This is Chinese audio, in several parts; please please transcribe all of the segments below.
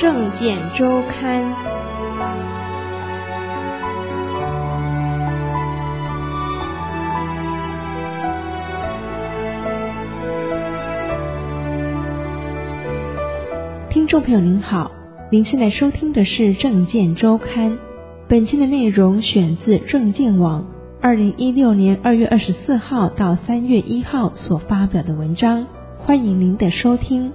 政见周刊。听众朋友您好，您现在收听的是政见周刊，本期的内容选自政见网2016年2月24号到3月1号所发表的文章，欢迎您的收听。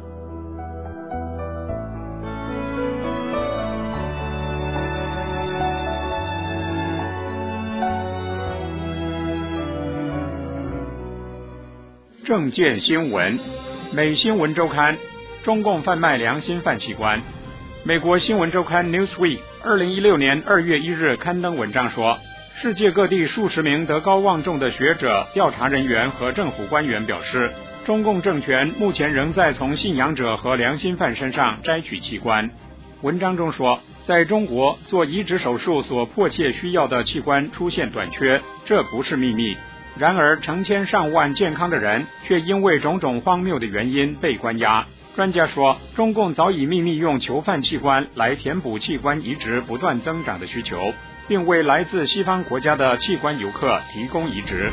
政见新闻，美新闻周刊，中共贩卖良心犯器官。美国新闻周刊 Newsweek 2016年2月1日刊登文章说，世界各地数十名德高望重的学者、调查人员和政府官员表示，中共政权目前仍在从信仰者和良心犯身上摘取器官。文章中说，在中国做移植手术所迫切需要的器官出现短缺，这不是秘密。然而成千上万健康的人却因为种种荒谬的原因被关押。专家说，中共早已秘密用囚犯器官来填补器官移植不断增长的需求，并为来自西方国家的器官游客提供移植。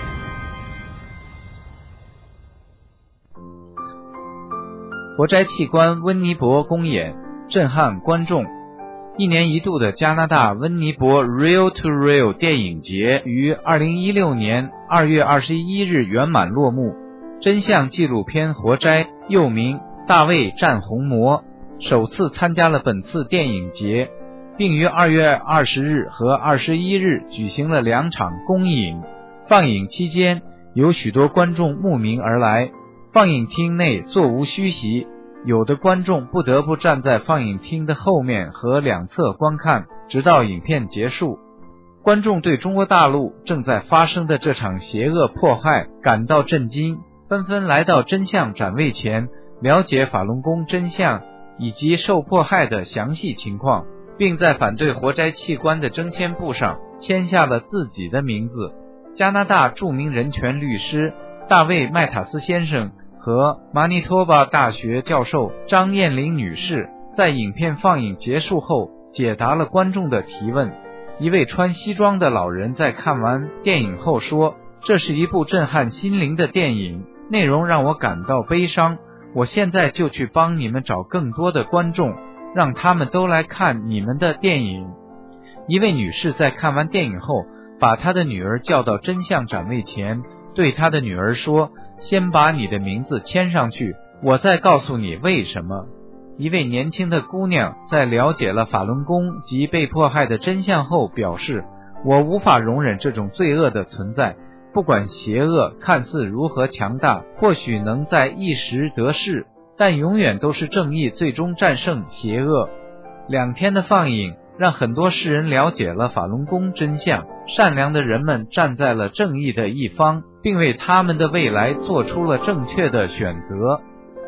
活摘器官温尼伯公演震撼观众。一年一度的加拿大温尼伯 Real to Real 电影节于2016年2月21日圆满落幕。真相纪录片活摘又名大卫战红魔首次参加了本次电影节，并于2月20日和21日举行了2场公映。放映期间有许多观众慕名而来，放映厅内座无虚席，有的观众不得不站在放映厅的后面和两侧观看，直到影片结束。观众对中国大陆正在发生的这场邪恶迫害感到震惊，纷纷来到真相展位前，了解法轮功真相以及受迫害的详细情况，并在反对活摘器官的征签簿上签下了自己的名字。加拿大著名人权律师大卫麦塔斯先生和马尼托巴大学教授张艳玲女士在影片放映结束后解答了观众的提问。一位穿西装的老人在看完电影后说，这是一部震撼心灵的电影，内容让我感到悲伤，我现在就去帮你们找更多的观众，让他们都来看你们的电影。一位女士在看完电影后把她的女儿叫到真相展位前，对她的女儿说，先把你的名字签上去，我再告诉你为什么。一位年轻的姑娘在了解了法轮功及被迫害的真相后表示，我无法容忍这种罪恶的存在，不管邪恶看似如何强大，或许能在一时得势，但永远都是正义最终战胜邪恶。2天的放映让很多世人了解了法轮功真相，善良的人们站在了正义的一方，并为他们的未来做出了正确的选择。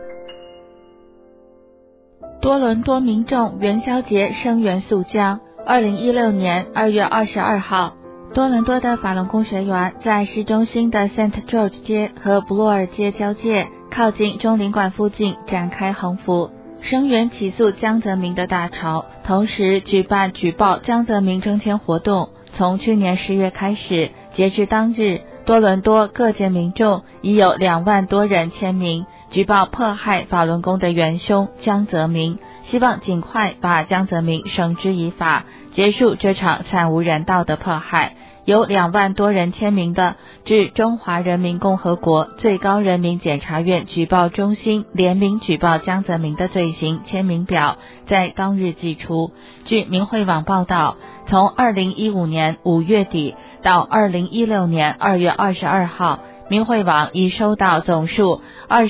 多伦多民众元宵节声援肃江。2016年2月22号，多伦多的法轮功学员在市中心的 St. George 街和布洛尔街交界，靠近中领馆附近展开横幅，声援起诉江泽民的大潮，同时举办举报江泽民征签活动。从去年10月开始，截至当日，多伦多各界民众已有2万多人签名举报迫害法轮功的元凶江泽民，希望尽快把江泽民绳之以法，结束这场惨无人道的迫害。有2万多人签名的致中华人民共和国最高人民检察院举报中心联名举报江泽民的罪行签名表在当日寄出。据明慧网报道，从2015年5月底到2016年2月22号，明慧网已收到总数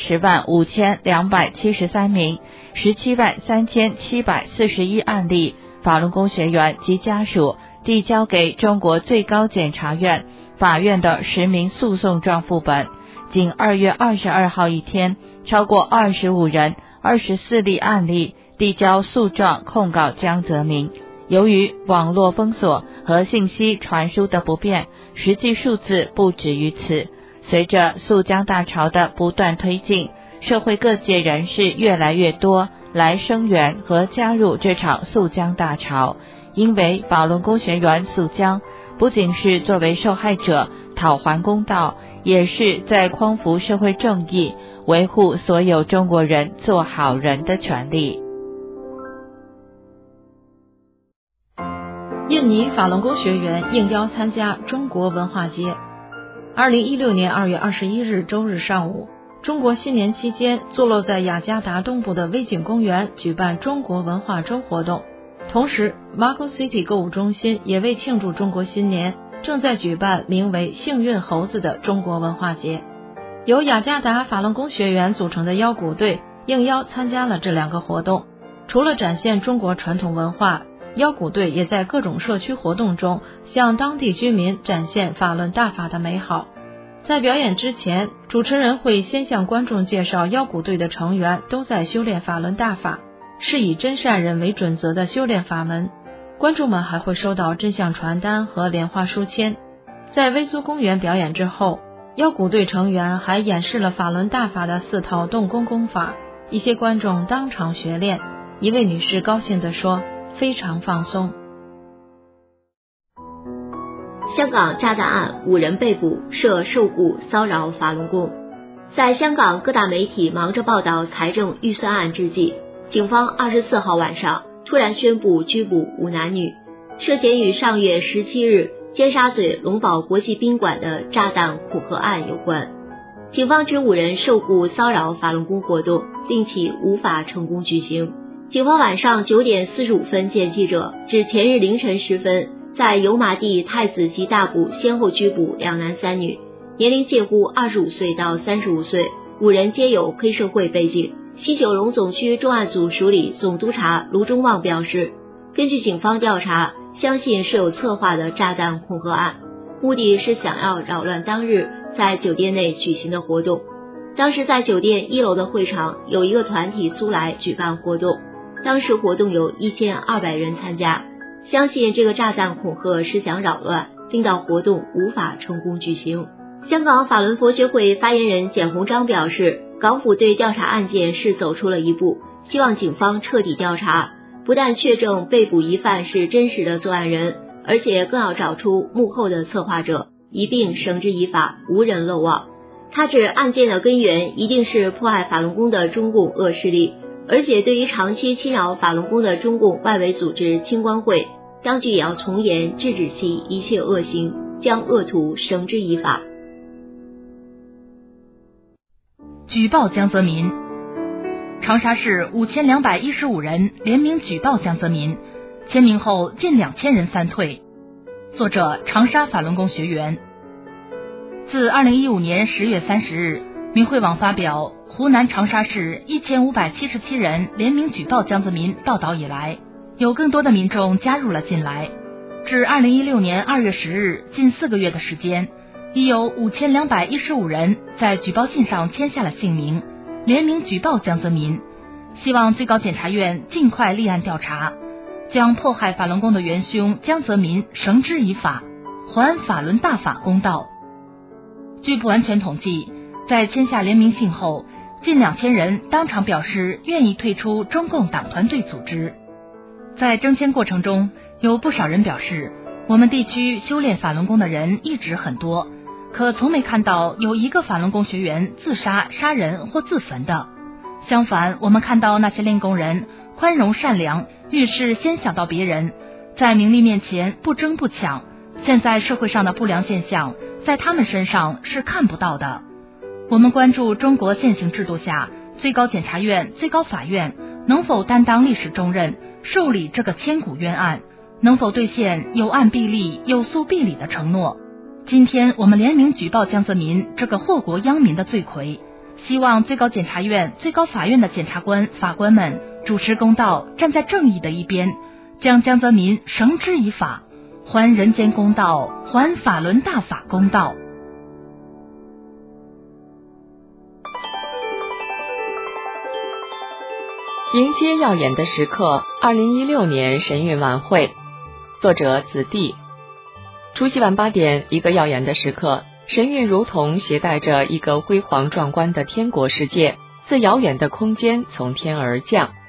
205273名、173741案例法轮功学员及家属递交给中国最高检察院、法院的实名诉讼状副本。仅2月22号一天，超过25人、24例案例递交诉状控告江泽民。由于网络封锁和信息传输的不便，实际数字不止于此。随着肃江大潮的不断推进，社会各界人士越来越多， 来声援和加入这场诉姜大潮，因为法轮功学员诉姜不仅是作为受害者讨还公道，也是在匡扶社会正义，维护所有中国人做好人的权利。 印尼法轮功学员应邀参加中国文化节。2016年2月21日周日上午，中国新年期间，坐落在雅加达东部的威景公园举办中国文化周活动。同时 Marco City 购物中心也为庆祝中国新年，正在举办名为幸运猴子的中国文化节。由雅加达法轮功学员组成的腰鼓队应邀参加了这两个活动。除了展现中国传统文化，腰鼓队也在各种社区活动中向当地居民展现法轮大法的美好。在表演之前，主持人会先向观众介绍腰鼓队的成员都在修炼法轮大法，是以真善人为准则的修炼法门。观众们还会收到真相传单和莲花书签。在威苏公园表演之后，腰鼓队成员还演示了法轮大法的4套动功功法，一些观众当场学练。一位女士高兴地说，非常放松。 香港炸弹案5人被捕，涉受雇骚扰法轮功。在香港各大媒体忙着报道财政预算案之际，警方24号晚上突然宣布拘捕5男女，涉嫌与上月17日尖沙咀龙堡国际宾馆的炸弹恐吓案有关。警方指5人受雇骚扰法轮功活动，令其无法成功举行。警方晚上9点45分见记者，指前日凌晨时分，在油麻地太子及大埔先后拘捕2男3女，年龄介乎25岁到35岁，5人皆有黑社会背景。西九龙总区重案组署理总督察卢中旺表示，根据警方调查，相信是有策划的炸弹恐吓案，目的是想要扰乱当日在酒店内举行的活动。当时在酒店1楼的会场有一个团体租来举办活动，当时活动有1200人参加，相信这个炸弹恐吓是想扰乱，令到活动无法成功举行。香港法轮佛学会发言人简鸿章表示，港府对调查案件是走出了一步，希望警方彻底调查，不但确证被捕疑犯是真实的作案人，而且更要找出幕后的策划者，一并绳之以法，无人漏网。他指案件的根源一定是迫害法轮功的中共恶势力，而且对于长期侵扰法轮功的中共外围组织青光会，当局也要从严制止其一切恶行，将恶徒绳之以法。 举报江泽民。长沙市5215人联名举报江泽民，签名后近2000人散退。作者长沙法轮功学员。自2015年10月30日，民汇网发表湖南长沙市1577人联名举报江泽民报道以来，有更多的民众加入了进来。至2016年2月10日，近4个月的时间，已有5215人在举报信上签下了姓名，联名举报江泽民，希望最高检察院尽快立案调查，将迫害法轮功的元凶江泽民绳之以法，还法轮大法公道。据不完全统计，在签下联名信后，近2000人当场表示愿意退出中共党团队组织。在征签过程中，有不少人表示，我们地区修炼法轮功的人一直很多，可从没看到有一个法轮功学员自杀、杀人或自焚的。相反，我们看到那些练功人宽容善良，遇事先想到别人，在名利面前不争不抢。现在社会上的不良现象，在他们身上是看不到的。我们关注中国现行制度下，最高检察院、最高法院能否担当历史重任，受理这个千古冤案，能否兑现有案必立、有诉必理的承诺。今天我们联名举报江泽民这个祸国殃民的罪魁，希望最高检察院、最高法院的检察官、法官们主持公道，站在正义的一边，将江泽民绳之以法，还人间公道，还法轮大法公道。 迎接耀眼的时刻，2016年神韵晚会。作者子弟。除夕晚8点，一个耀眼的时刻，神韵如同携带着一个辉煌壮观的天国世界，自遥远的空间从天而降。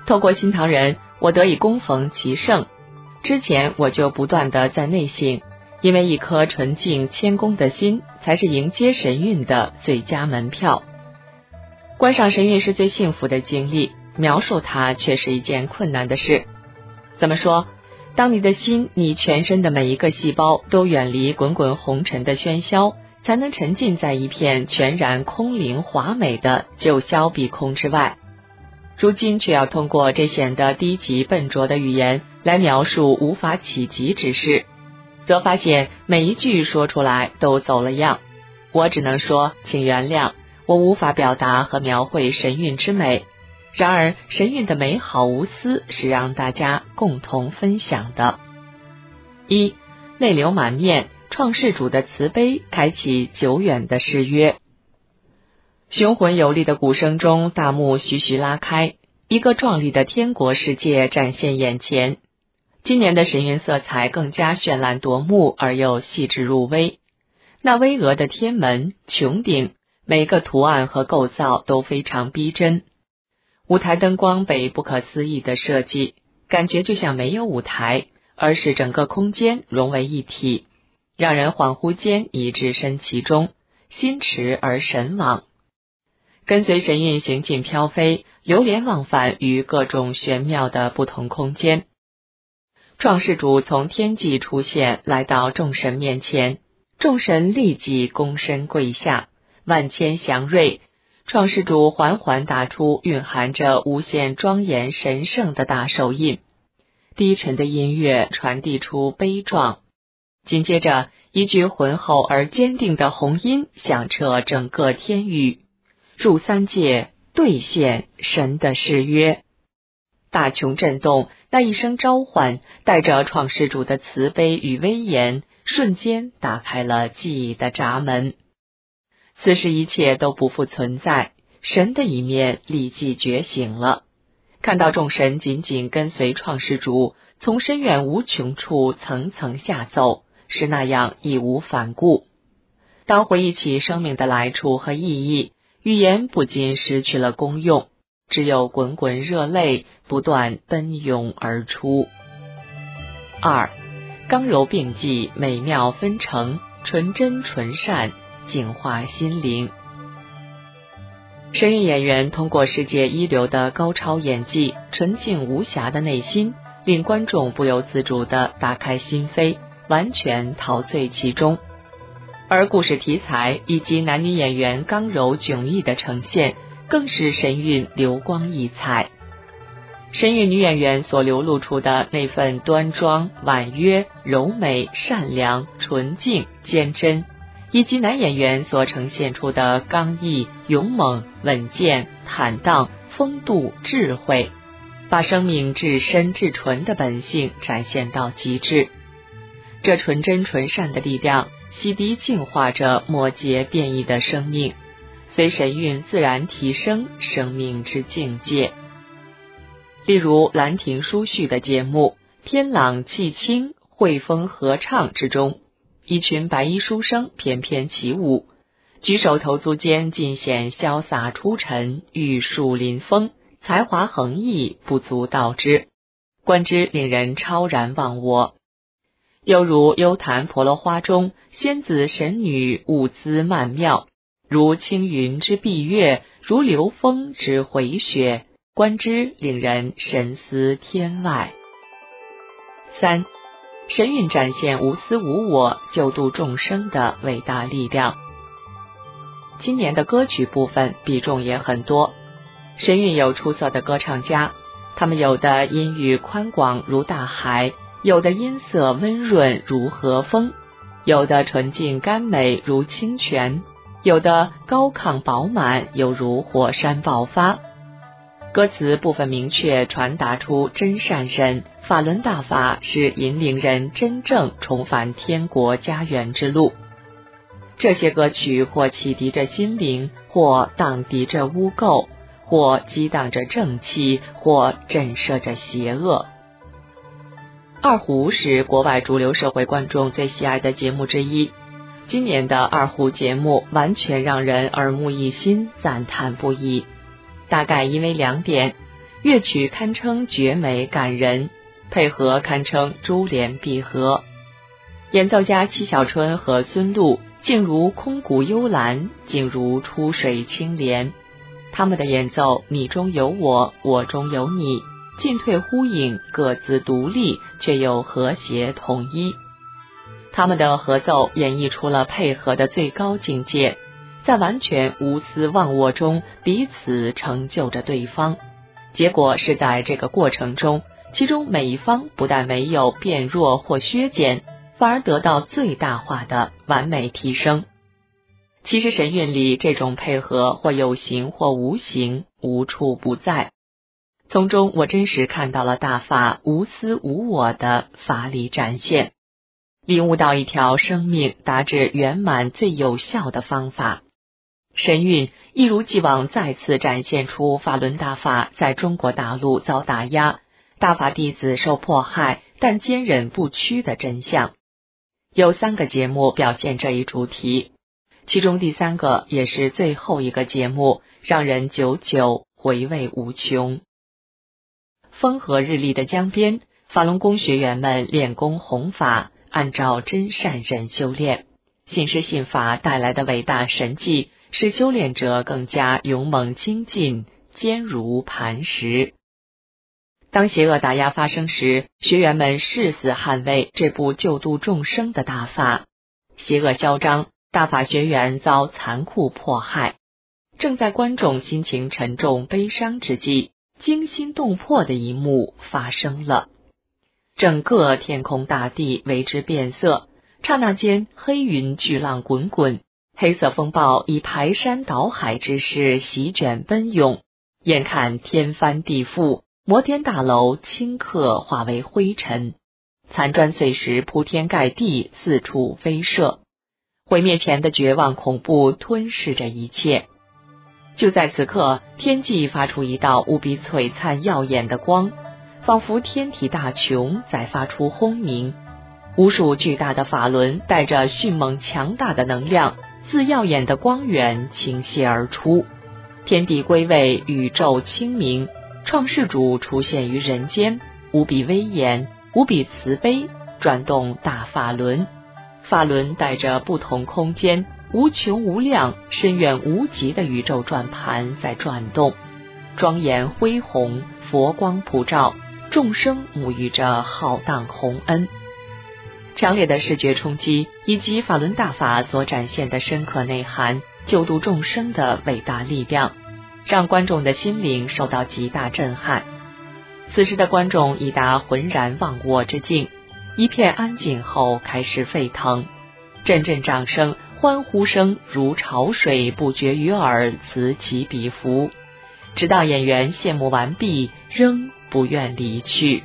透过新唐人，我得以恭逢其盛。之前我就不断地在内省，因为一颗纯净谦恭的心，才是迎接神韵的最佳门票。观赏神韵是最幸福的经历，描述它却是一件困难的事。怎么说？当你的心，你全身的每一个细胞都远离滚滚红尘的喧嚣，才能沉浸在一片全然空灵华美的九霄碧空之外。如今却要通过这显得低级笨拙的语言来描述无法企及之事，则发现每一句说出来都走了样。我只能说，请原谅，我无法表达和描绘神韵之美。然而神韵的美好无私是让大家共同分享的。一，泪流满面，创世主的慈悲开启久远的誓约。雄浑有力的鼓声中，大幕徐徐拉开，一个壮丽的天国世界展现眼前。今年的神韵色彩更加绚烂夺目而又细致入微，那巍峨的天门、穹顶，每个图案和构造都非常逼真。舞台灯光被不可思议的设计，感觉就像没有舞台，而是整个空间融为一体，让人恍惚间已置身其中，心驰而神往。跟随神韵行进飘飞，流连忘返于各种玄妙的不同空间。创世主从天际出现，来到众神面前，众神立即躬身跪下，万千祥瑞。创世主缓缓打出蕴含着无限庄严神圣的大手印，低沉的音乐传递出悲壮。紧接着，一句浑厚而坚定的洪音响彻整个天域，入三界，兑现神的誓约。大穹震动，那一声召唤带着创世主的慈悲与威严，瞬间打开了记忆的闸门。此时一切都不复存在，神的一面立即觉醒了。看到众神紧紧跟随创世主，从深远无穷处层层下走，是那样义无反顾。当回忆起生命的来处和意义，语言不禁失去了功用，只有滚滚热泪不断奔涌而出。二，刚柔并济，美妙纷呈，纯真纯善，净化心灵。神韵演员通过世界一流的高超演技，纯净无瑕的内心，令观众不由自主地打开心扉，完全陶醉其中。而故事题材以及男女演员刚柔迥异的呈现，更是神韵流光溢彩。神韵女演员所流露出的那份端庄、婉约、柔美、善良、纯净、坚贞，以及男演员所呈现出的刚毅、勇猛、稳健、坦荡、风度、智慧，把生命至深至纯的本性展现到极致。这纯真纯善的力量洗涤净化着末节变异的生命，随神韵自然提升生命之境界。例如兰亭书序的节目天朗气清汇风合唱之中，一群白衣书生翩翩起舞，举手投足间尽显潇洒出尘，玉树临风，才华横溢，不足道之，观之令人超然忘我。又如幽潭婆罗花中，仙子神女舞姿曼妙，如青云之蔽月，如流风之回雪，观之令人神思天外。三，神韵展现无私无我、救度众生的伟大力量。今年的歌曲部分比重也很多，神韵有出色的歌唱家，他们有的音域宽广如大海，有的音色温润如和风，有的纯净甘美如清泉，有的高亢饱满犹如火山爆发。歌词部分明确传达出真善忍、法轮大法是引领人真正重返天国家园之路。这些歌曲或启迪着心灵，或荡涤着污垢，或激荡着正气，或震慑着邪恶。二胡是国外主流社会观众最喜爱的节目之一，今年的二胡节目完全让人耳目一新，赞叹不已。大概因为两点： 乐曲堪称绝美感人，配合堪称珠联璧合。演奏家戚小春和孙露静如空谷幽兰，静如出水青莲。他们的演奏你中有我，我中有你，进退呼应，各自独立，却又和谐统一。他们的合奏演绎出了配合的最高境界，在完全无私忘我中彼此成就着对方。结果是在这个过程中，其中每一方不但没有变弱或削减，反而得到最大化的完美提升。其实神韵里这种配合或有形或无形，无处不在。从中我真实看到了大法无私无我的法理展现，领悟到一条生命达至圆满最有效的方法。神韵一如既往再次展现出法轮大法在中国大陆遭打压，大法弟子受迫害，但坚忍不屈的真相。有3个节目表现这一主题，其中第3个也是最后一个节目，让人久久回味无穷。风和日丽的江边，法轮功学员们练功弘法，按照真善忍修炼。信师信法带来的伟大神迹，使修炼者更加勇猛精进，坚如磐石。当邪恶打压发生时，学员们誓死捍卫这部救度众生的大法。邪恶嚣张，大法学员遭残酷迫害。正在观众心情沉重悲伤之际，惊心动魄的一幕发生了。整个天空大地为之变色，刹那间黑云巨浪滚滚，黑色风暴以排山倒海之势席卷奔涌，眼看天翻地覆，摩天大楼顷刻化为灰尘，残砖碎石铺天盖地，四处飞射。毁灭前的绝望恐怖吞噬着一切。就在此刻，天际发出一道无比璀璨耀眼的光，仿佛天体大穹在发出轰鸣。无数巨大的法轮带着迅猛强大的能量，自耀眼的光源倾泻而出。天地归位，宇宙清明，创世主出现于人间，无比威严，无比慈悲，转动大法轮。法轮带着不同空间无穷无量深远无极的宇宙转盘在转动，庄严恢宏，佛光普照，众生沐浴着浩荡宏恩。强烈的视觉冲击以及法轮大法所展现的深刻内涵，救度众生的伟大力量，让观众的心灵受到极大震撼。此时的观众已达浑然忘我之境，一片安静后开始沸腾，阵阵掌声、欢呼声如潮水不绝于耳，此起彼伏，直到演员谢幕完毕，仍不愿离去。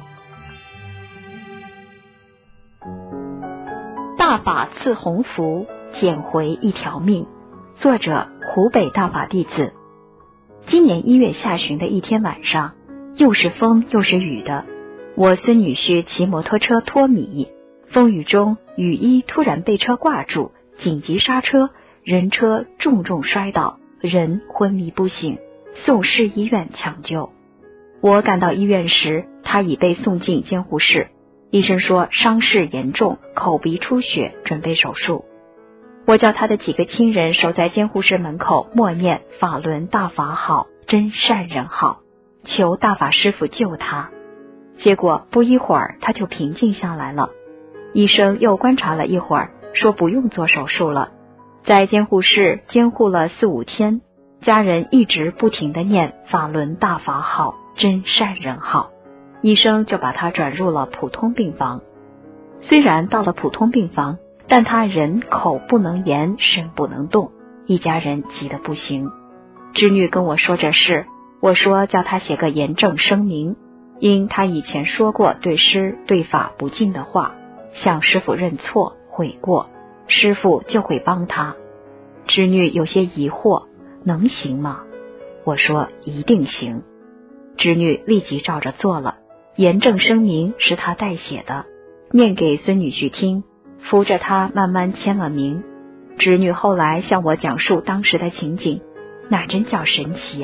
大法赐鸿福，捡回一条命。作者：湖北大法弟子。今年1月下旬的一天晚上，又是风又是雨的，我孙女婿骑摩托车拖米，风雨中雨衣突然被车挂住，紧急刹车，人车重重摔倒，人昏迷不醒，送市医院抢救。我赶到医院时，他已被送进监护室，医生说伤势严重，口鼻出血，准备手术。我叫他的几个亲人守在监护室门口，默念法轮大法好，真善人好，求大法师父救他。结果不一会儿他就平静下来了。医生又观察了一会儿，说不用做手术了。在监护室监护了4、5天，家人一直不停地念法轮大法好，真善人好，医生就把他转入了普通病房。虽然到了普通病房，但他人口不能言，身不能动，一家人急得不行。侄女跟我说这事，我说叫他写个严正声明，因他以前说过对师对法不敬的话，向师父认错悔过，师父就会帮他。侄女有些疑惑，能行吗？我说一定行。侄女立即照着做了，严正声明是他代写的，念给孙女婿听，扶着他慢慢签了名。侄女后来向我讲述当时的情景，那真叫神奇啊！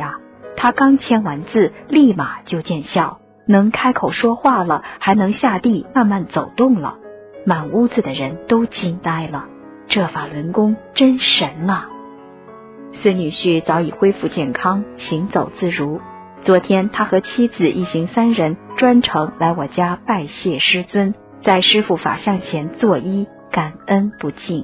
他刚签完字，立马就见效，能开口说话了，还能下地慢慢走动了。满屋子的人都惊呆了，这法轮功真神啊！孙女婿早已恢复健康，行走自如。昨天他和妻子一行3人专程来我家拜谢师尊，在师父法像前作揖，感恩不尽。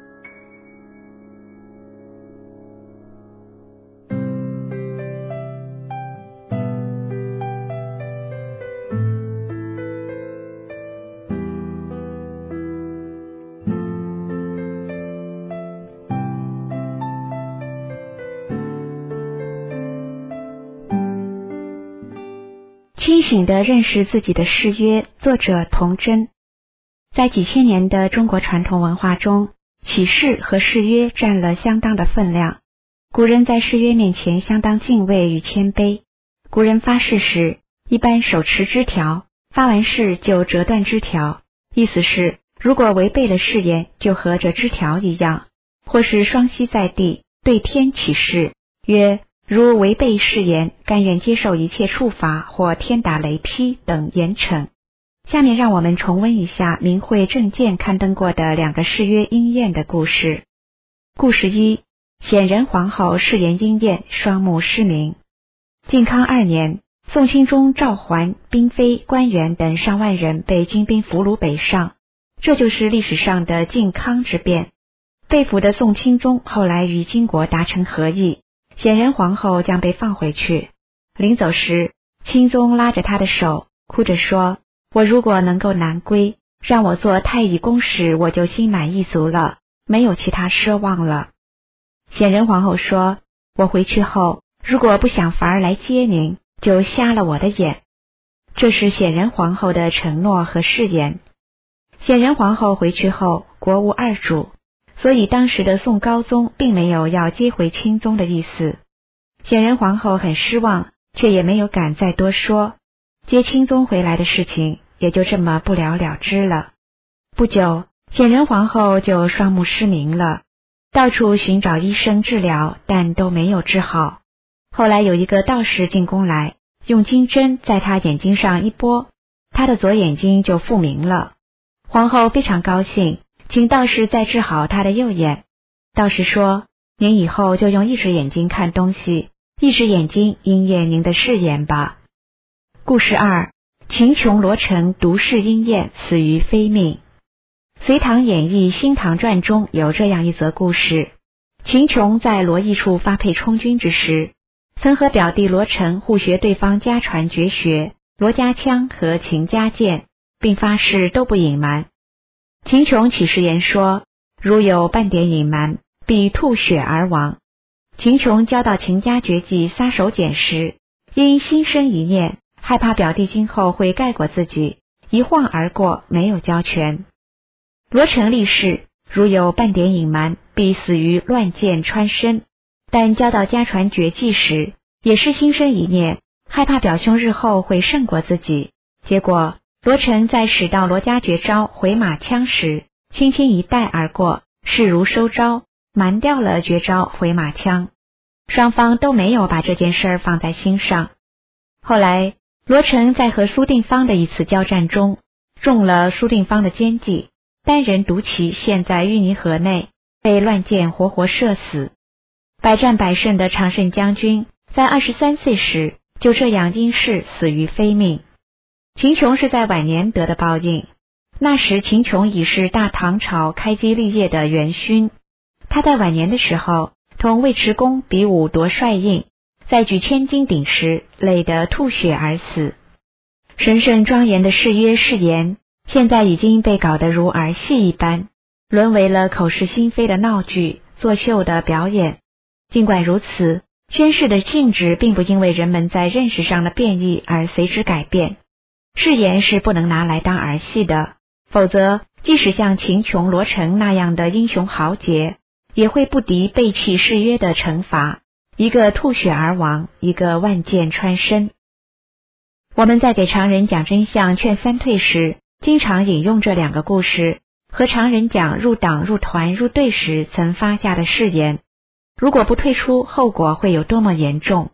清醒地认识自己的誓约，作者童真。在几千年的中国传统文化中，起誓和誓约占了相当的分量。古人在誓约面前相当敬畏与谦卑。古人发誓时，一般手持枝条，发完誓就折断枝条，意思是如果违背了誓言，就和这枝条一样，或是双膝在地，对天起誓，曰如违背誓言，甘愿接受一切处罚或天打雷劈等严惩。下面让我们重温一下明慧正见刊登过的2个誓约应验的故事。故事1：显仁皇后誓言应验，双目失明。靖康2年，宋钦宗赵桓、嫔妃、官员等上万人被金兵俘虏北上，这就是历史上的靖康之变。被俘的宋钦宗后来与金国达成和议，显仁皇后将被放回去。临走时，钦宗拉着她的手，哭着说：我如果能够南归，让我做太乙宫使，我就心满意足了，没有其他奢望了。显仁皇后说：我回去后，如果不想法儿来接您，就瞎了我的眼。这是显仁皇后的承诺和誓言。显仁皇后回去后，国无二主，所以当时的宋高宗并没有要接回钦宗的意思。显仁皇后很失望，却也没有敢再多说。接钦宗回来的事情也就这么不了了之了。不久，显仁皇后就双目失明了，到处寻找医生治疗，但都没有治好。后来有一个道士进宫来，用金针在她眼睛上一拨，她的左眼睛就复明了。皇后非常高兴，请道士再治好她的右眼。道士说：您以后就用一只眼睛看东西，一只眼睛应验您的誓言吧。故事2：秦琼罗成独誓应验，死于非命。隋唐演义新唐传中有这样一则故事：秦琼在罗邑处发配充军之时，曾和表弟罗成互学对方家传绝学罗家枪和秦家剑，并发誓都不隐瞒。秦琼起誓言说：如有半点隐瞒，必吐血而亡。秦琼教到秦家绝技撒手锏时，因心生一念，害怕表弟今后会盖过自己，一晃而过，没有交全。罗成立誓，如有半点隐瞒，必死于乱箭穿身。但教到家传绝技时，也是心生一念，害怕表兄日后会胜过自己。结果罗成在使到罗家绝招回马枪时，轻轻一带而过，势如收招，瞒掉了绝招回马枪。双方都没有把这件事放在心上。后来罗成在和苏定方的一次交战中，中了苏定方的奸计，单人独骑陷在淤泥河内，被乱箭活活射死。百战百胜的常胜将军在23岁时就这样因事死于非命。秦琼是在晚年得的报应。那时秦琼已是大唐朝开基立业的元勋，他在晚年的时候同尉迟恭比武夺帅印，在举千斤顶时累得吐血而死。神圣庄严的誓约誓言，现在已经被搞得如儿戏一般，沦为了口是心非的闹剧，作秀的表演。尽管如此，宣誓的性质并不因为人们在认识上的变异而随之改变。誓言是不能拿来当儿戏的，否则即使像秦琼、罗成那样的英雄豪杰，也会不敌背弃誓约的惩罚，一个吐血而亡，一个万箭穿身。我们在给常人讲真相劝三退时，经常引用这2个故事，和常人讲入党、入团、入队时曾发下的誓言。如果不退出，后果会有多么严重。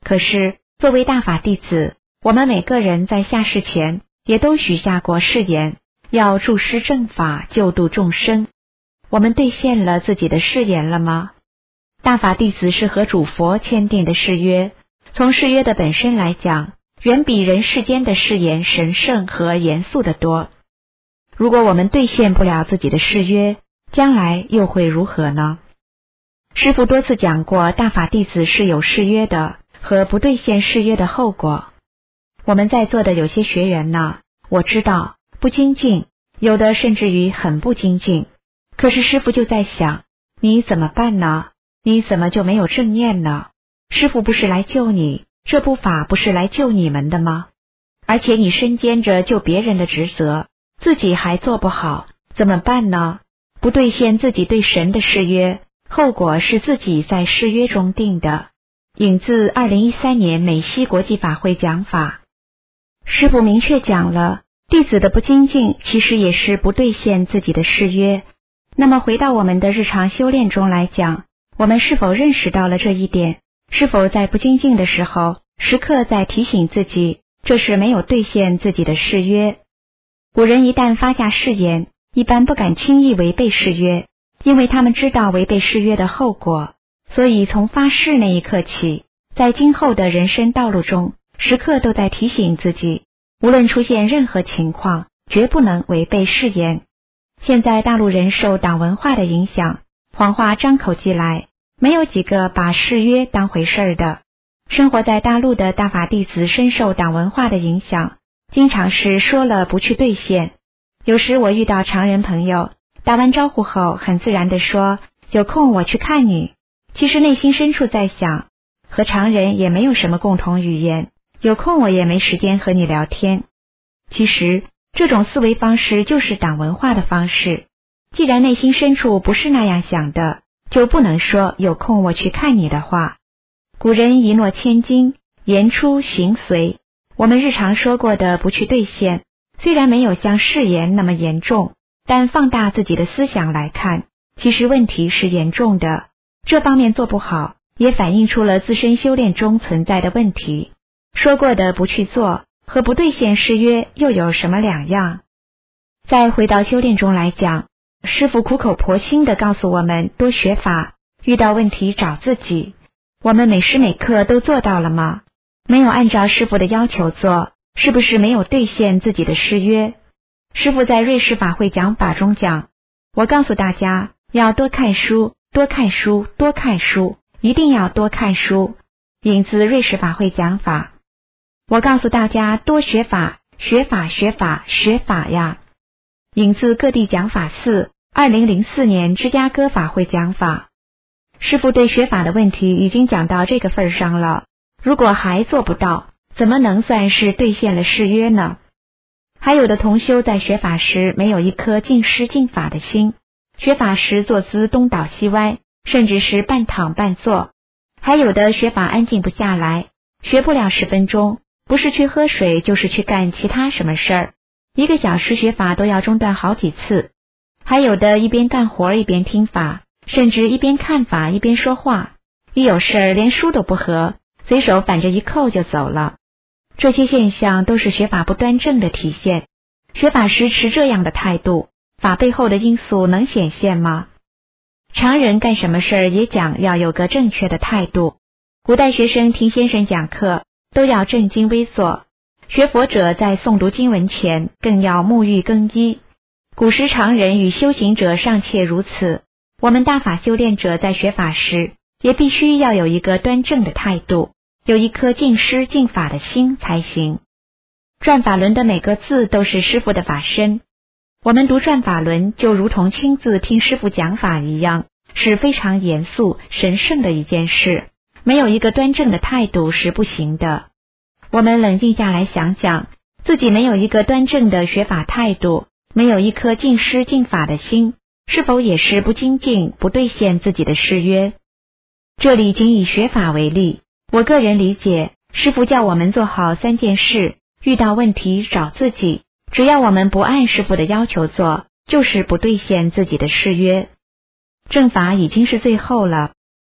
可是作为大法弟子，我们每个人在下世前也都许下过誓言，要助施正法，救度众生。我们兑现了自己的誓言了吗？大法弟子是和主佛签订的誓约，从誓约的本身来讲，远比人世间的誓言神圣和严肃得多。如果我们兑现不了自己的誓约，将来又会如何呢？师父多次讲过，大法弟子是有誓约的和不兑现誓约的后果。我们在座的有些学员呢，我知道不精进，有的甚至于很不精进，可是师父就在想，你怎么办呢？你怎么就没有正念呢？师父不是来救你，这部法不是来救你们的吗？而且你身兼着救别人的职责，自己还做不好，怎么办呢？不兑现自己对神的誓约，后果是自己在誓约中定的。引自2013年美西国际法会讲法，师父明确讲了，弟子的不精进其实也是不兑现自己的誓约。那么回到我们的日常修炼中来讲，我们是否认识到了这一点？是否在不精进的时候，时刻在提醒自己，这是没有兑现自己的誓约？古人一旦发下誓言，一般不敢轻易违背誓约，因为他们知道违背誓约的后果，所以从发誓那一刻起，在今后的人生道路中，时刻都在提醒自己，无论出现任何情况，绝不能违背誓言。现在大陆人受党文化的影响，谎话张口即来，没有几个把誓约当回事的。生活在大陆的大法弟子深受党文化的影响，经常是说了不去兑现。有时我遇到常人朋友，打完招呼后很自然地说，有空我去看你。其实内心深处在想，和常人也没有什么共同语言，有空我也没时间和你聊天。其实这种思维方式就是党文化的方式，既然内心深处不是那样想的，就不能说有空我去看你的话。古人一诺千金，言出行随，我们日常说过的不去兑现，虽然没有像誓言那么严重，但放大自己的思想来看，其实问题是严重的。这方面做不好，也反映出了自身修炼中存在的问题。说过的不去做，和不兑现誓约又有什么两样？再回到修炼中来讲，师父苦口婆心地告诉我们多学法，遇到问题找自己。我们每时每刻都做到了吗？没有按照师父的要求做，是不是没有兑现自己的誓约？师父在瑞士法会讲法中讲，我告诉大家要多看书，多看书，多看书，一定要多看书。引自瑞士法会讲法。我告诉大家多学法，学法学法学法呀。引自各地讲法寺2004年芝加哥法会讲法。师父对学法的问题已经讲到这个份上了，如果还做不到，怎么能算是兑现了誓约呢？还有的同修在学法时没有一颗敬师敬法的心，学法时坐姿东倒西歪，甚至是半躺半坐。还有的学法安静不下来，学不了10分钟，不是去喝水就是去干其他什么事儿，1个小时学法都要中断好几次。还有的一边干活一边听法，甚至一边看法一边说话，一有事儿连书都不合，随手反着一扣就走了。这些现象都是学法不端正的体现。学法时持这样的态度，法背后的因素能显现吗？常人干什么事儿也讲要有个正确的态度。古代学生听先生讲课都要正襟危坐，学佛者在诵读经文前更要沐浴更衣。古时常人与修行者尚且如此，我们大法修炼者在学法时也必须要有一个端正的态度，有一颗敬师敬法的心才行。转法轮的每个字都是师父的法身，我们读转法轮就如同亲自听师父讲法一样，是非常严肃神圣的一件事，没有一个端正的态度是不行的。我们冷静下来想想，自己没有一个端正的学法态度，没有一颗敬师敬法的心，是否也是不精进不兑现自己的誓约？这里仅以学法为例，我个人理解，师父叫我们做好3件事，遇到问题找自己，只要我们不按师父的要求做，就是不兑现自己的誓约。正法已经是最后了，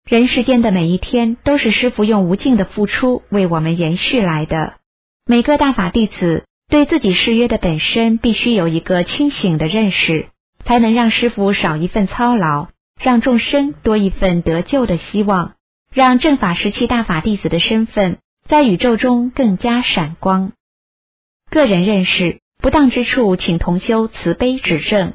人世间的每一天都是师父用无尽的付出为我们延续来的。每个大法弟子对自己誓约的本身必须有一个清醒的认识，才能让师父少一份操劳，让众生多一份得救的希望，让正法17大法弟子的身份在宇宙中更加闪光。个人认识不当之处，请同修慈悲指正。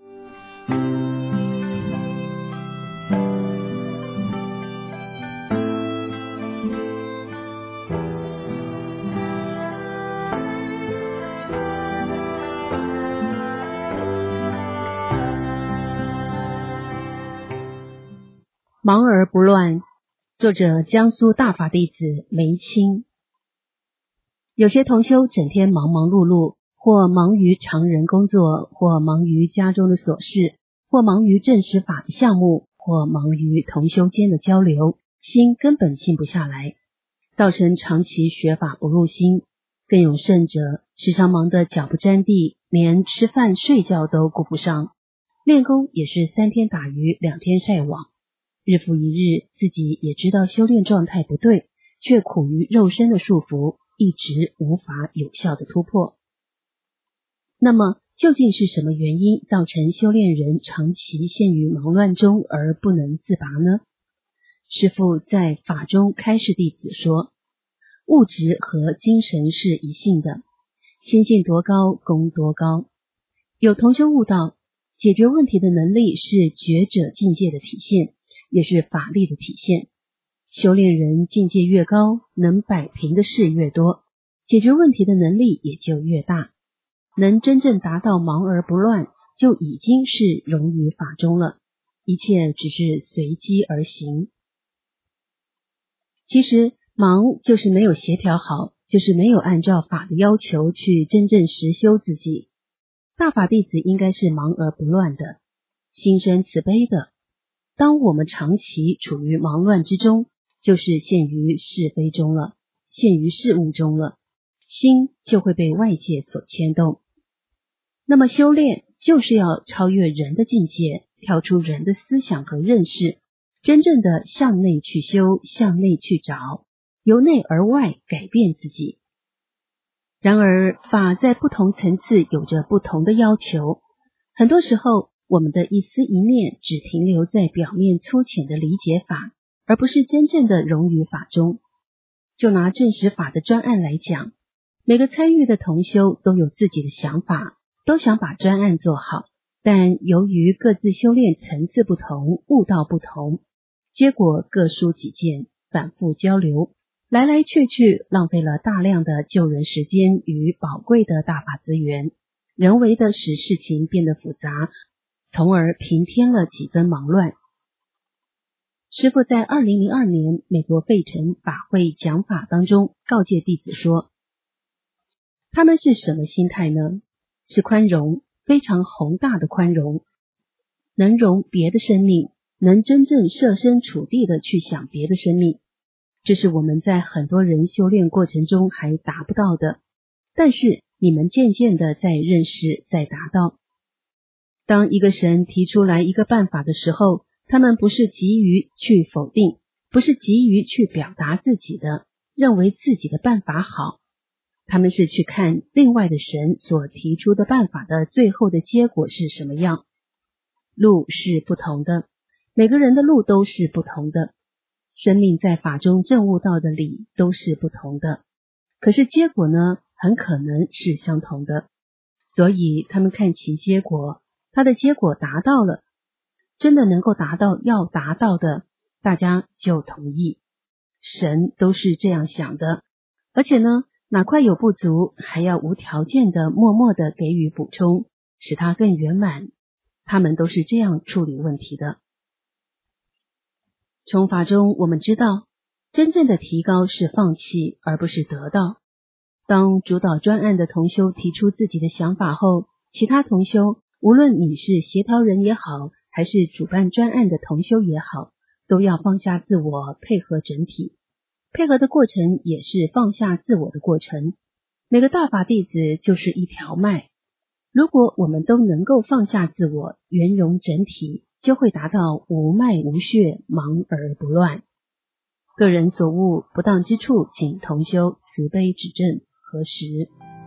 忙而不乱，作者江苏大法弟子梅清。有些同修整天忙忙碌碌，或忙于常人工作，或忙于家中的琐事，或忙于正实法的项目，或忙于同修间的交流，心根本静不下来，造成长期学法不入心。更有甚者，时常忙得脚不沾地，连吃饭睡觉都顾不上，练功也是3天打鱼2天晒网。日复一日，自己也知道修炼状态不对，却苦于肉身的束缚，一直无法有效的突破。那么究竟是什么原因造成修炼人长期陷于忙乱中而不能自拔呢？师父在法中开示弟子说，物质和精神是一性的，心性多高，功多高。有同修悟道，解决问题的能力是觉者境界的体现，也是法力的体现。修炼人境界越高，能摆平的事越多，解决问题的能力也就越大。能真正达到忙而不乱，就已经是融于法中了，一切只是随机而行。其实忙就是没有协调好，就是没有按照法的要求去真正实修自己。大法弟子应该是忙而不乱的，心生慈悲的。当我们长期处于忙乱之中，就是陷于是非中了，陷于事物中了，心就会被外界所牵动。那么修炼就是要超越人的境界，跳出人的思想和认识，真正的向内去修，向内去找，由内而外改变自己。然而法在不同层次有着不同的要求，很多时候我们的一思一念只停留在表面粗浅的理解法，而不是真正的融于法中。就拿正实法的专案来讲，每个参与的同修都有自己的想法，都想把专案做好，但由于各自修炼层次不同，悟道不同，结果各抒己见，反复交流，来来去去，浪费了大量的救人时间与宝贵的大法资源，人为的使事情变得复杂，从而平添了几分忙乱。师父在2002年美国费城法会讲法当中告诫弟子说，他们是什么心态呢？是宽容，非常宏大的宽容，能容别的生命，能真正设身处地的去想别的生命。这是我们在很多人修炼过程中还达不到的，但是你们渐渐的在认识，在达到。当一个神提出来一个办法的时候，他们不是急于去否定，不是急于去表达自己的，认为自己的办法好，他们是去看另外的神所提出的办法的最后的结果是什么样。路是不同的，每个人的路都是不同的，生命在法中证悟到的理都是不同的，可是结果呢，很可能是相同的。所以他们看其结果，他的结果达到了，真的能够达到要达到的，大家就同意。神都是这样想的，而且呢，哪块有不足，还要无条件的默默的给予补充，使它更圆满。他们都是这样处理问题的。从法中我们知道，真正的提高是放弃，而不是得到。当主导专案的同修提出自己的想法后，其他同修，无论你是协调人也好，还是主办专案的同修也好，都要放下自我，配合整体。配合的过程也是放下自我的过程。每个大法弟子就是一条脉，如果我们都能够放下自我，圆融整体， 就会达到无脉无血，忙而不乱。个人所悟不当之处，请同修慈悲指正核实。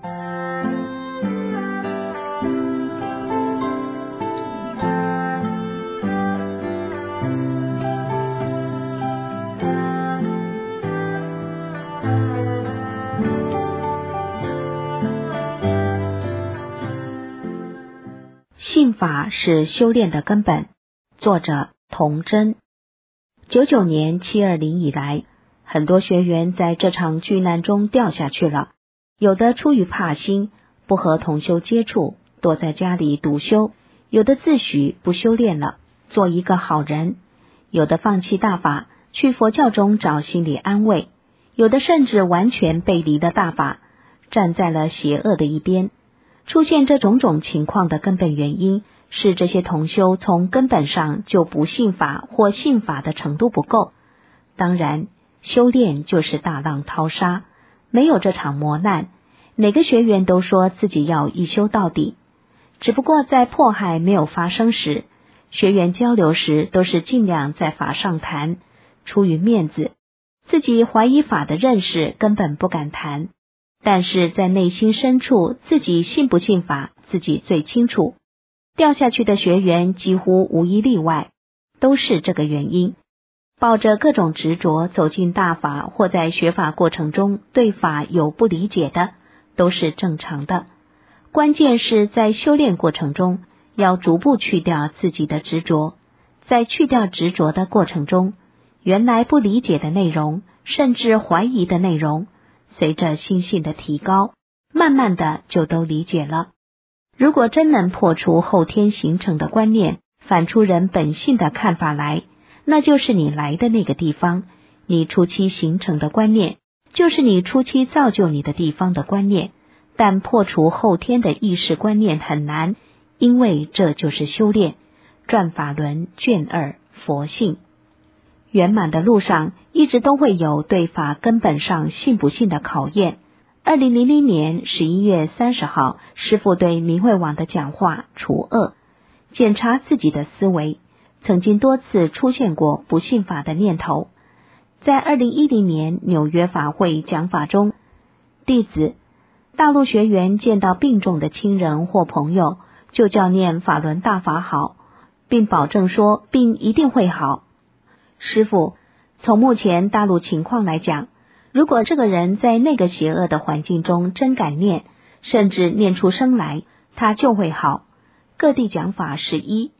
信法是修炼的根本。作者童真。99年720以来，很多学员在这场巨难中掉下去了，有的出于怕心，不和同修接触，躲在家里独修；有的自诩不修炼了，做一个好人；有的放弃大法，去佛教中找心理安慰；有的甚至完全背离了大法，站在了邪恶的一边。出现这种种情况的根本原因是这些同修从根本上就不信法或信法的程度不够。当然，修炼就是大浪淘沙，没有这场磨难，哪个学员都说自己要一修到底。只不过在迫害没有发生时，学员交流时都是尽量在法上谈，出于面子，自己怀疑法的认识根本不敢谈。但是在内心深处，自己信不信法，自己最清楚。掉下去的学员几乎无一例外，都是这个原因。抱着各种执着走进大法，或在学法过程中对法有不理解的，都是正常的。关键是在修炼过程中，要逐步去掉自己的执着。在去掉执着的过程中，原来不理解的内容，甚至怀疑的内容，随着心性的提高，慢慢的就都理解了。如果真能破除后天形成的观念，反出人本性的看法来，那就是你来的那个地方，你初期形成的观念，就是你初期造就你的地方的观念。但破除后天的意识观念很难，因为这就是修炼。转法轮卷2，佛性。圆满的路上一直都会有对法根本上信不信的考验。2000年11月30号，师父对明慧网的讲话除恶，检查自己的思维，曾经多次出现过不信法的念头。在2010年纽约法会讲法中，弟子大陆学员见到病重的亲人或朋友，就叫念法轮大法好，并保证说病一定会好。师父，从目前大陆情况来讲，如果这个人在那个邪恶的环境中真敢念，甚至念出声来，他就会好。各地讲法是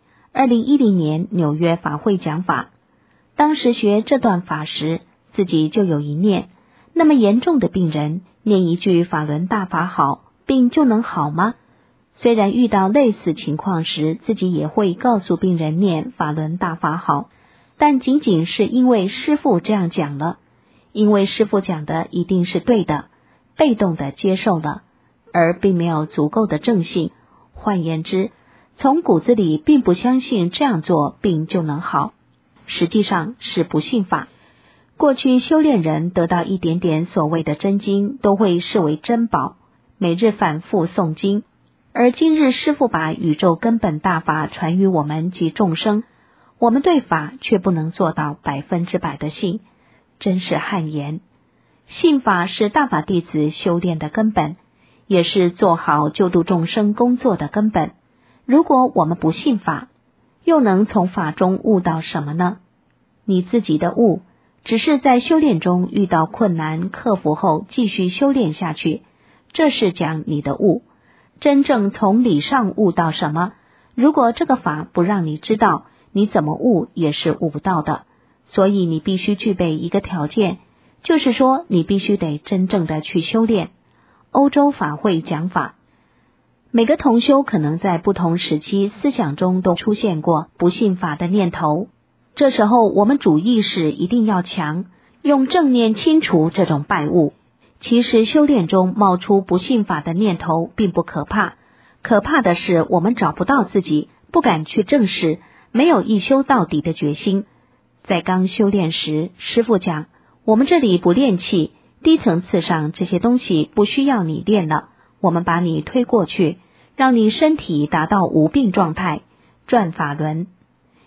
2010年纽约法会讲法。当时学这段法时，自己就有一念，那么严重的病人念一句法轮大法好，病就能好吗？虽然遇到类似情况时，自己也会告诉病人念法轮大法好，但仅仅是因为师父这样讲了，因为师父讲的一定是对的，被动的接受了，而并没有足够的正信。换言之，从骨子里并不相信这样做病就能好，实际上是不信法。过去修炼人得到一点点所谓的真经，都会视为珍宝，每日反复诵经。而今日师父把宇宙根本大法传于我们及众生，我们对法却不能做到100%的信，真是汗颜。信法是大法弟子修炼的根本，也是做好救度众生工作的根本。如果我们不信法，又能从法中悟到什么呢？你自己的悟，只是在修炼中遇到困难克服后继续修炼下去，这是讲你的悟。真正从理上悟到什么，如果这个法不让你知道，你怎么悟也是悟不到的。所以你必须具备一个条件，就是说你必须得真正的去修炼。欧洲法会讲法，每个同修可能在不同时期思想中都出现过不信法的念头，这时候我们主意识一定要强，用正念清除这种败物。其实修炼中冒出不信法的念头并不可怕，可怕的是我们找不到自己，不敢去正视，没有一修到底的决心。在刚修炼时，师父讲，我们这里不练气，低层次上这些东西不需要你练了，我们把你推过去，让你身体达到无病状态，转法轮。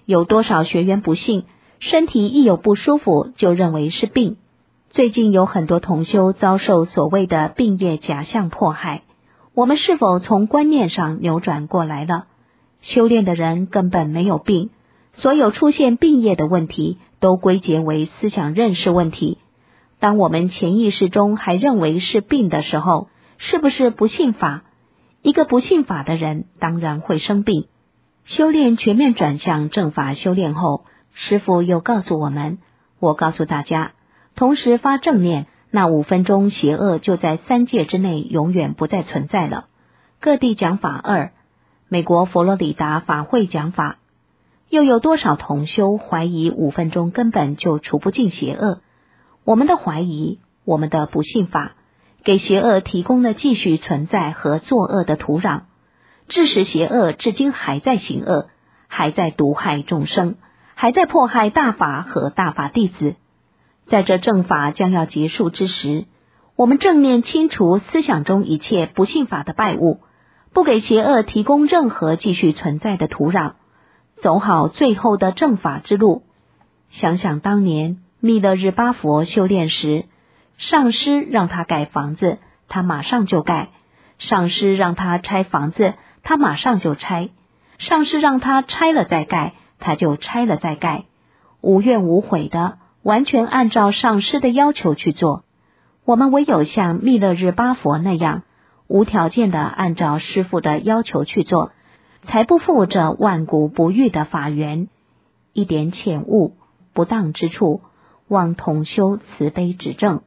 有多少学员不信，身体一有不舒服就认为是病。最近有很多同修遭受所谓的病业假象迫害，我们是否从观念上扭转过来了？修炼的人根本没有病，所有出现病业的问题都归结为思想认识问题。当我们潜意识中还认为是病的时候，是不是不信法？一个不信法的人当然会生病。修炼全面转向正法修炼后，师父又告诉我们，我告诉大家，同时发正念，那5分钟邪恶就在3界之内永远不再存在了。各地讲法2，美国佛罗里达法会讲法。又有多少同修怀疑5分钟根本就除不尽邪恶？我们的怀疑，我们的不信法，给邪恶提供了继续存在和作恶的土壤，致使邪恶至今还在行恶，还在毒害众生，还在迫害大法和大法弟子。在这正法将要结束之时，我们正念清除思想中一切不信法的败物，不给邪恶提供任何继续存在的土壤，走好最后的正法之路。想想当年密勒日巴佛修炼时，上师让他盖房子，他马上就盖；上师让他拆房子，他马上就拆；上师让他拆了再盖，他就拆了再盖，无怨无悔的，完全按照上师的要求去做。我们唯有像密勒日巴佛那样，无条件的按照师父的要求去做，才不负这万古不渝的法缘。一点浅误不当之处，望同修慈悲指正。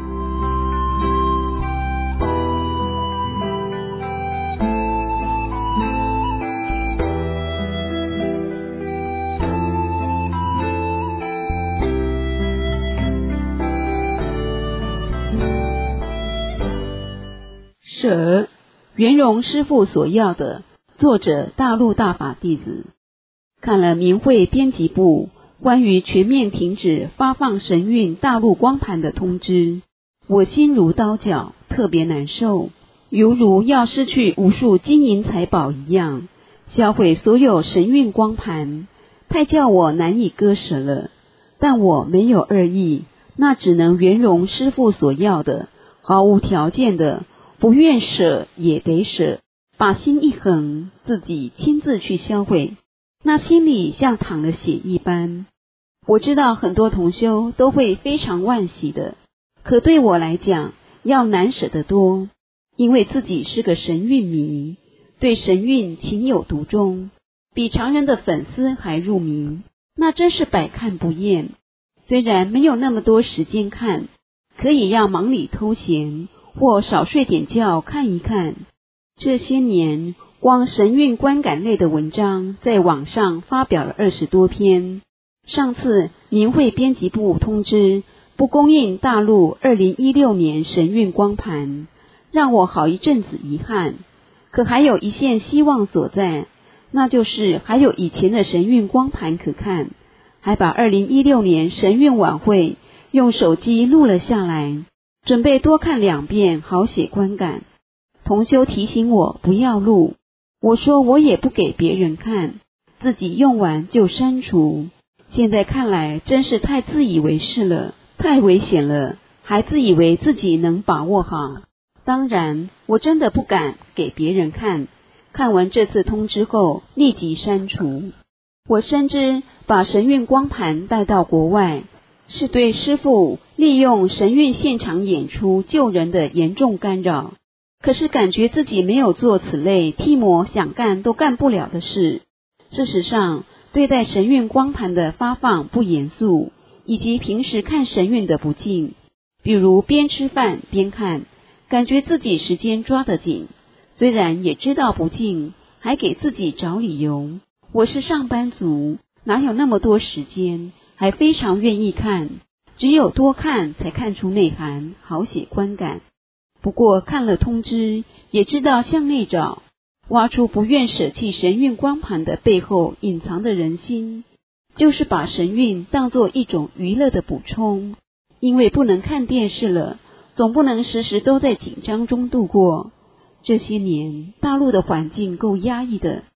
舍，圆融师父所要的，作者大陆大法弟子。看了明慧编辑部关于全面停止发放神韵大陆光盘的通知，我心如刀绞，特别难受，犹如要失去无数金银财宝一样，销毁所有神韵光盘，太叫我难以割舍了。但我没有恶意，那只能圆融师父所要的，毫无条件的，不愿舍也得舍，把心一横，自己亲自去销毁，那心里像淌了血一般。我知道很多同修都会非常惋惜的，可对我来讲要难舍得多，因为自己是个神韵迷，对神韵情有独钟，比常人的粉丝还入迷，那真是百看不厌。虽然没有那么多时间看，可以让忙里偷闲或少睡点觉看一看。这些年光神韵观感类的文章在网上发表了20多篇。上次明慧编辑部通知不供应大陆2016年神韵光盘，让我好一阵子遗憾。可还有一线希望所在，那就是还有以前的神韵光盘可看，还把2016年神韵晚会用手机录了下来，准备多看2遍，好写观感。同修提醒我不要录，我说我也不给别人看，自己用完就删除。现在看来真是太自以为是了，太危险了，还自以为自己能把握好。当然我真的不敢给别人看，看完这次通知后立即删除。我深知把神韵光盘带到国外，是对师父利用神韵现场演出救人的严重干扰，可是感觉自己没有做此类替魔想干都干不了的事。事实上，对待神韵光盘的发放不严肃，以及平时看神韵的不敬，比如边吃饭边看，感觉自己时间抓得紧，虽然也知道不敬，还给自己找理由。我是上班族，哪有那么多时间，还非常愿意看，只有多看才看出内涵，好写观感。不过看了通知，也知道向内找，挖出不愿舍弃神韵光盘的背后隐藏的人心，就是把神韵当作一种娱乐的补充。因为不能看电视了，总不能时时都在紧张中度过。这些年大陆的环境够压抑的，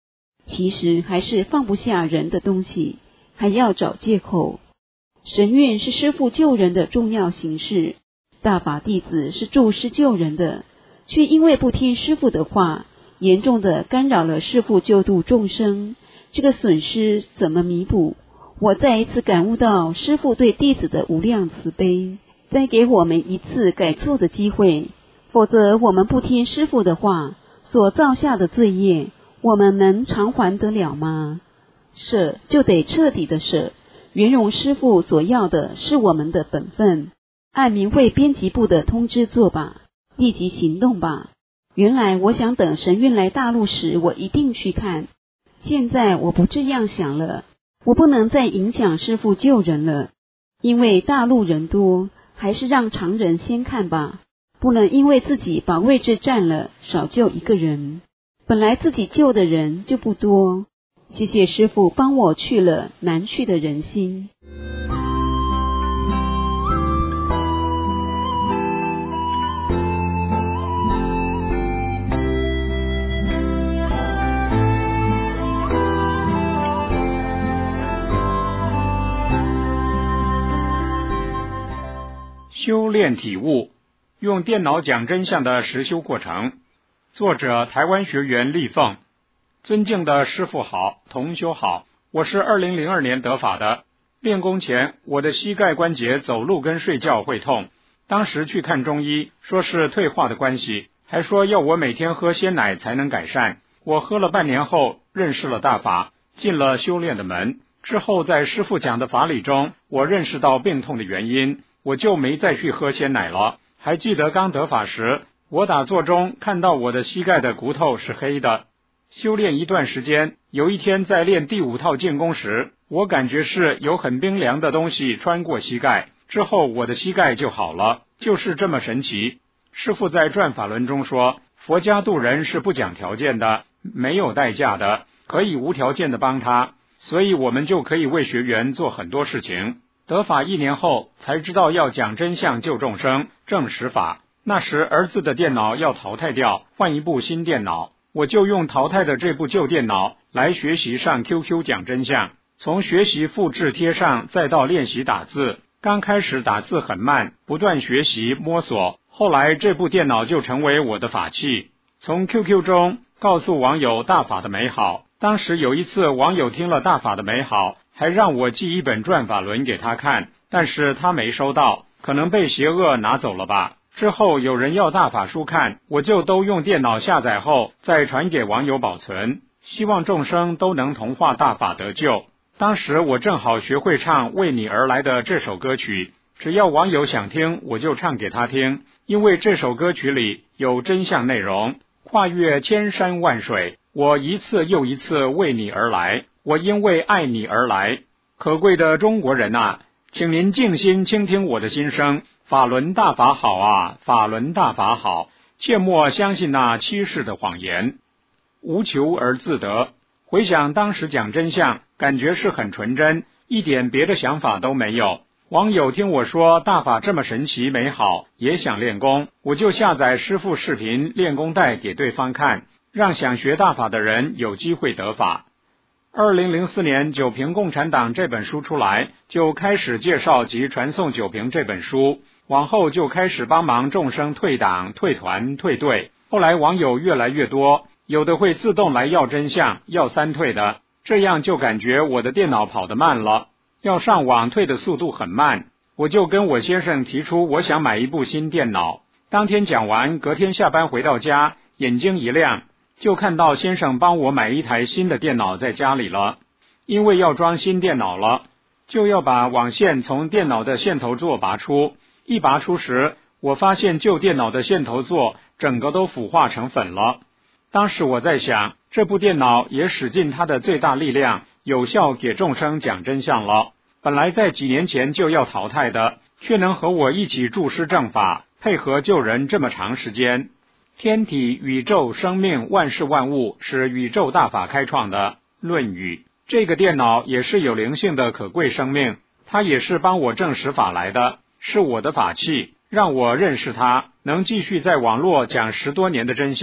其实还是放不下人的东西，还要找借口。神韵是师父救人的重要形式，大法弟子是助师救人的，却因为不听师父的话，严重的干扰了师父救度众生，这个损失怎么弥补？我再一次感悟到师父对弟子的无量慈悲，再给我们一次改错的机会，否则我们不听师父的话所造下的罪业，我们能偿还得了吗？舍就得彻底的舍，圆融师父所要的是我们的本分，按明慧编辑部的通知做吧，立即行动吧。原来我想等神韵来大陆时我一定去看，现在我不这样想了，我不能再影响师父救人了，因为大陆人多，还是让常人先看吧，不能因为自己把位置占了，少救一个人，本来自己救的人就不多。谢谢师父帮我去了难去的人心。 修炼体悟，用电脑讲真相的实修过程。作者台湾学员立凤。尊敬的师父好，同修好，我是2002年得法的。练功前，我的膝盖关节走路跟睡觉会痛，当时去看中医，说是退化的关系，还说要我每天喝鲜奶才能改善。我喝了半年后，认识了大法，进了修炼的门。之后在师父讲的法理中，我认识到病痛的原因，我就没再去喝鲜奶了。还记得刚得法时，我打坐中看到我的膝盖的骨头是黑的。修炼一段时间，有一天在练第5套静功时，我感觉是有很冰凉的东西穿过膝盖，之后我的膝盖就好了，就是这么神奇。师父在转法轮中说，佛家度人是不讲条件的，没有代价的，可以无条件的帮他，所以我们就可以为学员做很多事情。得法1年后，才知道要讲真相救众生，正实法。那时儿子的电脑要淘汰掉，换一部新电脑，我就用淘汰的这部旧电脑来学习上 QQ 讲真相，从学习复制贴上，再到练习打字。刚开始打字很慢，不断学习摸索，后来这部电脑就成为我的法器。从 QQ 中告诉网友大法的美好，当时有一次网友听了大法的美好，还让我寄一本转法轮给他看，但是他没收到，可能被邪恶拿走了吧。之后有人要大法书看，我就都用电脑下载后再传给网友保存，希望众生都能同化大法得救。当时我正好学会唱为你而来的这首歌曲，只要网友想听我就唱给他听，因为这首歌曲里有真相内容，跨越千山万水，我一次又一次为你而来，我因为爱你而来。可贵的中国人啊，请您静心倾听我的心声，法轮大法好啊，法轮大法好，切莫相信那欺世的谎言。无求而自得，回想当时讲真相，感觉是很纯真，一点别的想法都没有。网友听我说大法这么神奇美好，也想练功，我就下载师父视频练功带给对方看，让想学大法的人有机会得法。2004年九评共产党这本书出来，就开始介绍及传送九评这本书，往后就开始帮忙众生退党、退团、退队。后来网友越来越多，有的会自动来要真相、要3退的，这样就感觉我的电脑跑得慢了，要上网退的速度很慢。我就跟我先生提出我想买一部新电脑。当天讲完，隔天下班回到家，眼睛一亮，就看到先生帮我买一台新的电脑在家里了。因为要装新电脑了，就要把网线从电脑的线头座拔出。一拔出时，我发现旧电脑的线头座整个都腐化成粉了。当时我在想，这部电脑也使尽它的最大力量，有效给众生讲真相了。本来在几年前就要淘汰的，却能和我一起助师正法，配合救人这么长时间。天体、宇宙、生命、万事万物是宇宙大法开创的。论语。这个电脑也是有灵性的可贵生命，它也是帮我证实法来的，是我的法器，让我认识它，能继续在网络讲10多年的真相，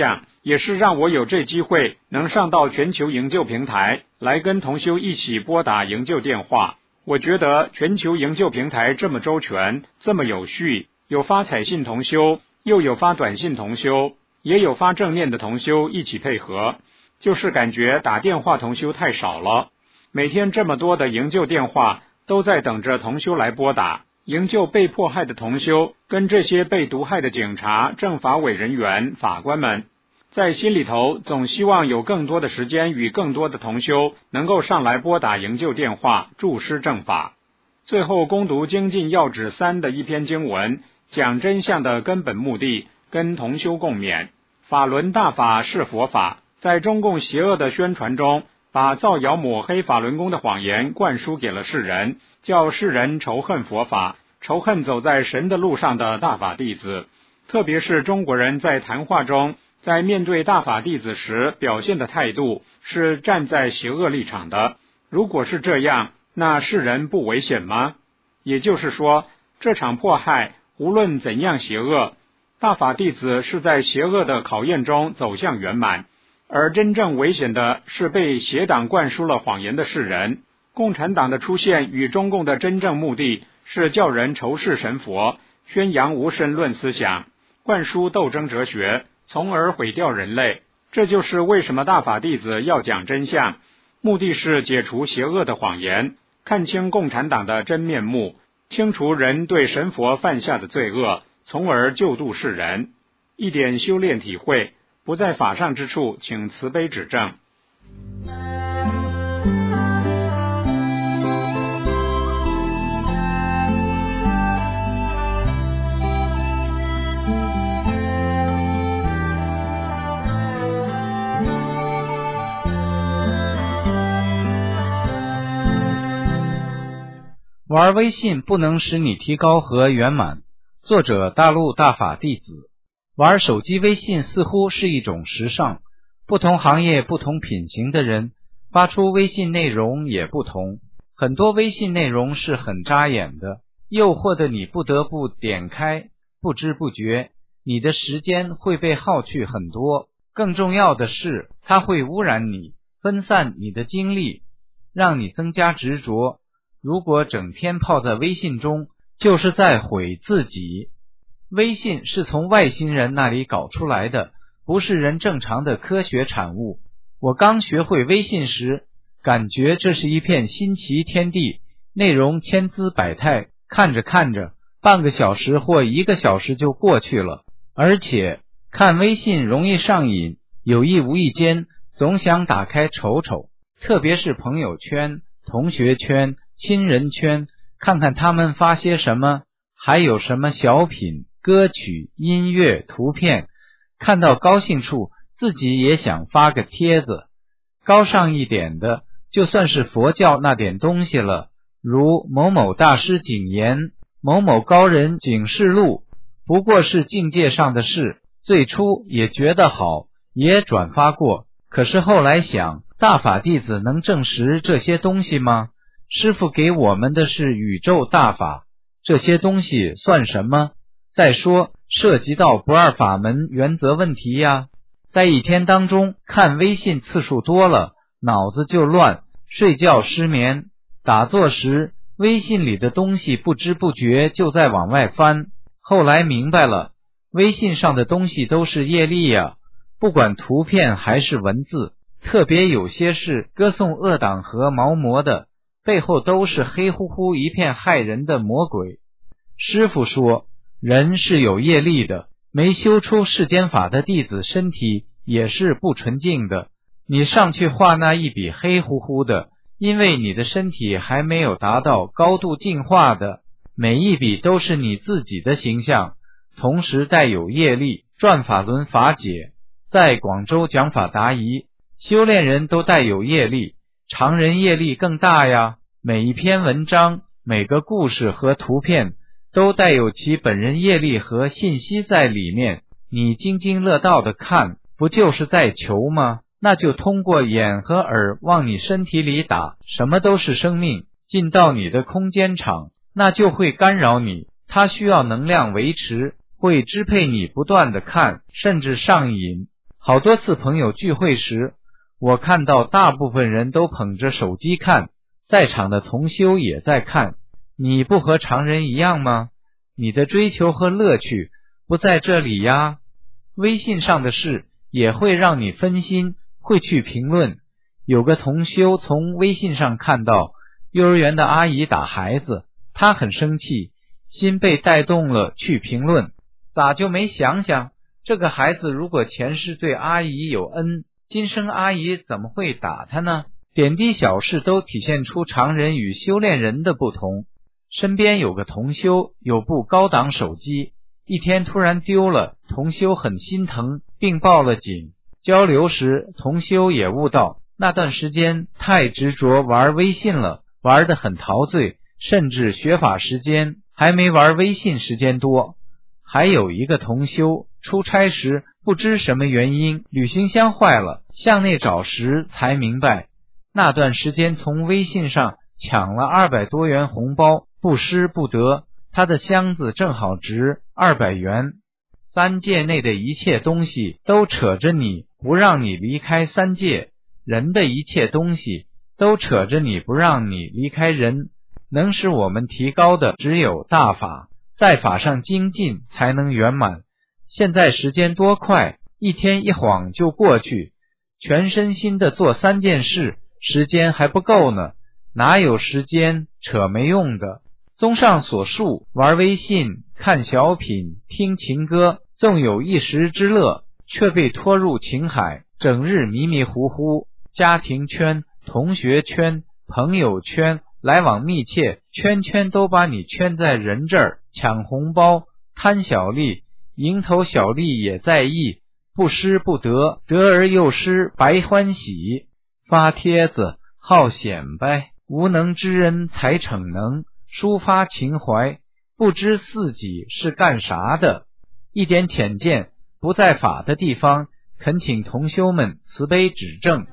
也是让我有这机会能上到全球营救平台来跟同修一起拨打营救电话。我觉得全球营救平台这么周全，这么有序，有发彩信同修，又有发短信同修，也有发正念的同修一起配合，就是感觉打电话同修太少了。每天这么多的营救电话都在等着同修来拨打，营救被迫害的同修跟这些被毒害的警察、政法委人员、法官们，在心里头总希望有更多的时间与更多的同修能够上来拨打营救电话，助施正法。最后攻读精进要旨3的一篇经文，讲真相的根本目的，跟同修共勉。法轮大法是佛法，在中共邪恶的宣传中，把造谣抹黑法轮功的谎言灌输给了世人，叫世人仇恨佛法，仇恨走在神的路上的大法弟子。特别是中国人在谈话中，在面对大法弟子时表现的态度是站在邪恶立场的。如果是这样，那世人不危险吗？也就是说，这场迫害无论怎样邪恶，大法弟子是在邪恶的考验中走向圆满，而真正危险的是被邪党灌输了谎言的世人。共产党的出现与中共的真正目的是叫人仇视神佛，宣扬无神论思想，灌输斗争哲学，从而毁掉人类。这就是为什么大法弟子要讲真相，目的是解除邪恶的谎言，看清共产党的真面目，清除人对神佛犯下的罪恶，从而救度世人。一点修炼体会，不在法上之处，请慈悲指正。 玩微信不能使你提高和圆满。作者大陆大法弟子。玩手机微信似乎是一种时尚，不同行业不同品行的人发出微信内容也不同，很多微信内容是很扎眼的，诱惑的你不得不点开，不知不觉你的时间会被耗去很多。更重要的是，它会污染你，分散你的精力，让你增加执着。如果整天泡在微信中，就是在毁自己。微信是从外星人那里搞出来的，不是人正常的科学产物。我刚学会微信时，感觉这是一片新奇天地，内容千姿百态，看着看着，半个小时或1个小时就过去了。而且看微信容易上瘾，有意无意间总想打开瞅瞅，特别是朋友圈、同学圈、亲人圈，看看他们发些什么，还有什么小品、歌曲、音乐、图片，看到高兴处自己也想发个帖子。高尚一点的，就算是佛教那点东西了，如某某大师警言，某某高人警示录，不过是境界上的事，最初也觉得好，也转发过，可是后来想，大法弟子能证实这些东西吗？师父给我们的是宇宙大法，这些东西算什么？再说涉及到不二法门原则问题呀。在一天当中看微信次数多了，脑子就乱，睡觉失眠，打坐时微信里的东西不知不觉就在往外翻。后来明白了，微信上的东西都是业力呀，不管图片还是文字，特别有些是歌颂恶党和毛魔的，背后都是黑乎乎一片害人的魔鬼。师父说，人是有业力的，没修出世间法的弟子身体也是不纯净的。你上去画那一笔黑乎乎的，因为你的身体还没有达到高度净化的，每一笔都是你自己的形象，同时带有业力。转法轮法解在广州讲法答疑，修炼人都带有业力，常人业力更大呀。每一篇文章，每个故事和图片都带有其本人业力和信息在里面，你津津乐道的看，不就是在求吗？那就通过眼和耳往你身体里打，什么都是生命，进到你的空间场，那就会干扰你，它需要能量维持，会支配你不断的看，甚至上瘾。 好多次朋友聚会时，我看到大部分人都捧着手机看，在场的同修也在看。你不和常人一样吗？你的追求和乐趣不在这里呀。微信上的事也会让你分心，会去评论。有个同修从微信上看到幼儿园的阿姨打孩子，他很生气，心被带动了去评论。咋就没想想，这个孩子如果前世对阿姨有恩，今生阿姨怎么会打他呢？点滴小事都体现出常人与修炼人的不同。身边有个同修有部高档手机，一天突然丢了，同修很心疼，并报了警。交流时，同修也悟到那段时间太执着玩微信了，玩得很陶醉，甚至学法时间还没玩微信时间多。还有一个同修出差时不知什么原因旅行箱坏了，向内找时才明白，那段时间从微信上抢了200多元红包，不失不得，他的箱子正好值200元。三界内的一切东西都扯着你，不让你离开三界，人的一切东西都扯着你，不让你离开人。能使我们提高的只有大法，在法上精进才能圆满。现在时间多快，一天一晃就过去，全身心的做3件事，时间还不够呢，哪有时间扯没用的。综上所述，玩微信、看小品、听情歌，纵有一时之乐，却被拖入情海，整日迷迷糊糊。家庭圈、同学圈、朋友圈，来往密切，圈圈都把你圈在人这儿，抢红包、贪小利、蝇头小利也在意，不失不得，得而又失，白欢喜。发帖子好显摆，无能之人才逞能，抒发情怀，不知自己是干啥的。一点浅见不在法的地方，恳请同修们慈悲指正。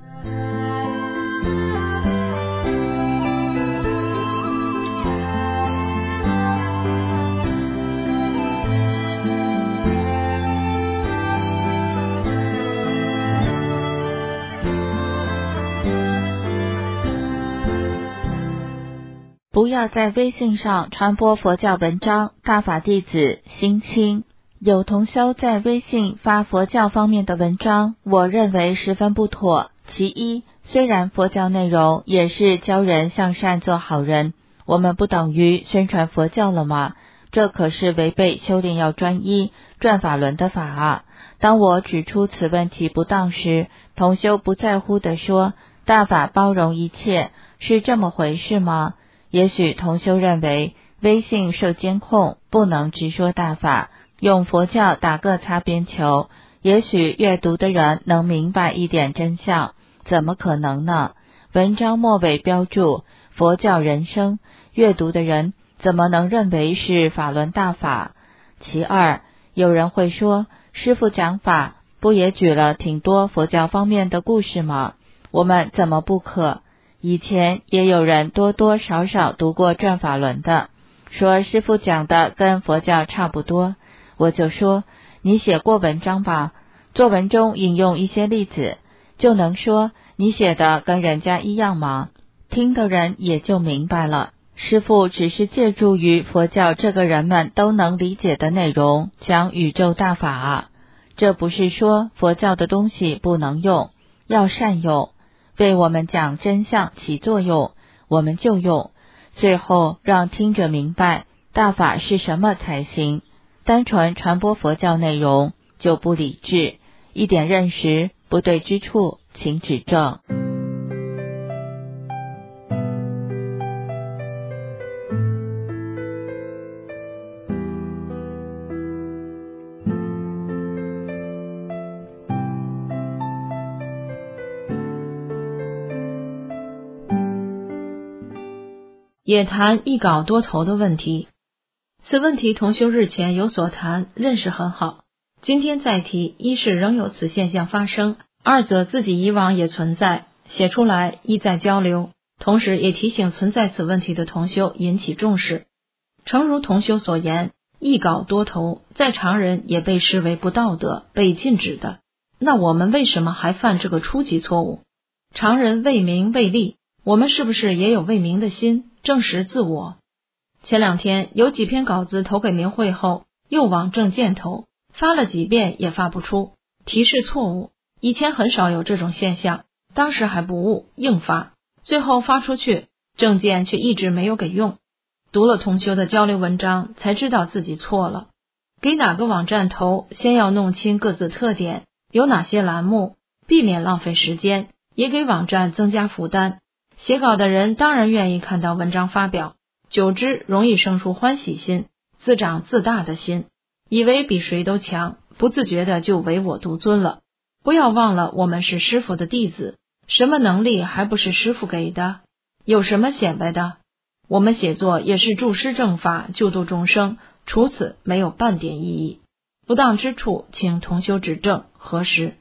不要在微信上传播佛教文章，大法弟子心清。有同修在微信发佛教方面的文章，我认为十分不妥。其一，虽然佛教内容也是教人向善做好人，我们不等于宣传佛教了吗？这可是违背修炼要专一、转法轮的法啊！当我指出此问题不当时，同修不在乎地说，大法包容一切，是这么回事吗？也许同修认为微信受监控，不能直说大法，用佛教打个擦边球，也许阅读的人能明白一点真相，怎么可能呢？文章末尾标注佛教人生，阅读的人怎么能认为是法轮大法？其二，有人会说，师父讲法不也举了挺多佛教方面的故事吗？我们怎么不可？以前也有人多多少少读过转法轮的，说师父讲的跟佛教差不多。我就说，你写过文章吧，作文中引用一些例子，就能说你写的跟人家一样吗？听的人也就明白了。师父只是借助于佛教这个人们都能理解的内容，讲宇宙大法啊。这不是说佛教的东西不能用，要善用，为我们讲真相起作用，我们就用，最后让听者明白大法是什么才行。单纯传播佛教内容就不理智，一点认识不对之处请指正。 也谈一稿多投的问题。此问题同修日前有所谈，认识很好。今天再提，一是仍有此现象发生，二则自己以往也存在，写出来意在交流，同时也提醒存在此问题的同修引起重视。诚如同修所言，一稿多投在常人也被视为不道德、被禁止的。 那我们为什么还犯这个初级错误？常人为名为利，我们是不是也有为名的心，证实自我？前2天有几篇稿子投给明慧后，又往证件投，发了几遍也发不出，提示错误。以前很少有这种现象，当时还不悟，硬发，最后发出去，证件却一直没有给用。读了同修的交流文章，才知道自己错了。给哪个网站投，先要弄清各自特点，有哪些栏目，避免浪费时间，也给网站增加负担。写稿的人当然愿意看到文章发表，久之容易生出欢喜心，自长自大的心，以为比谁都强，不自觉的就唯我独尊了。不要忘了，我们是师父的弟子，什么能力还不是师父给的？有什么显摆的？我们写作也是助师正法，救度众生，除此没有半点意义。不当之处，请同修指正，核实。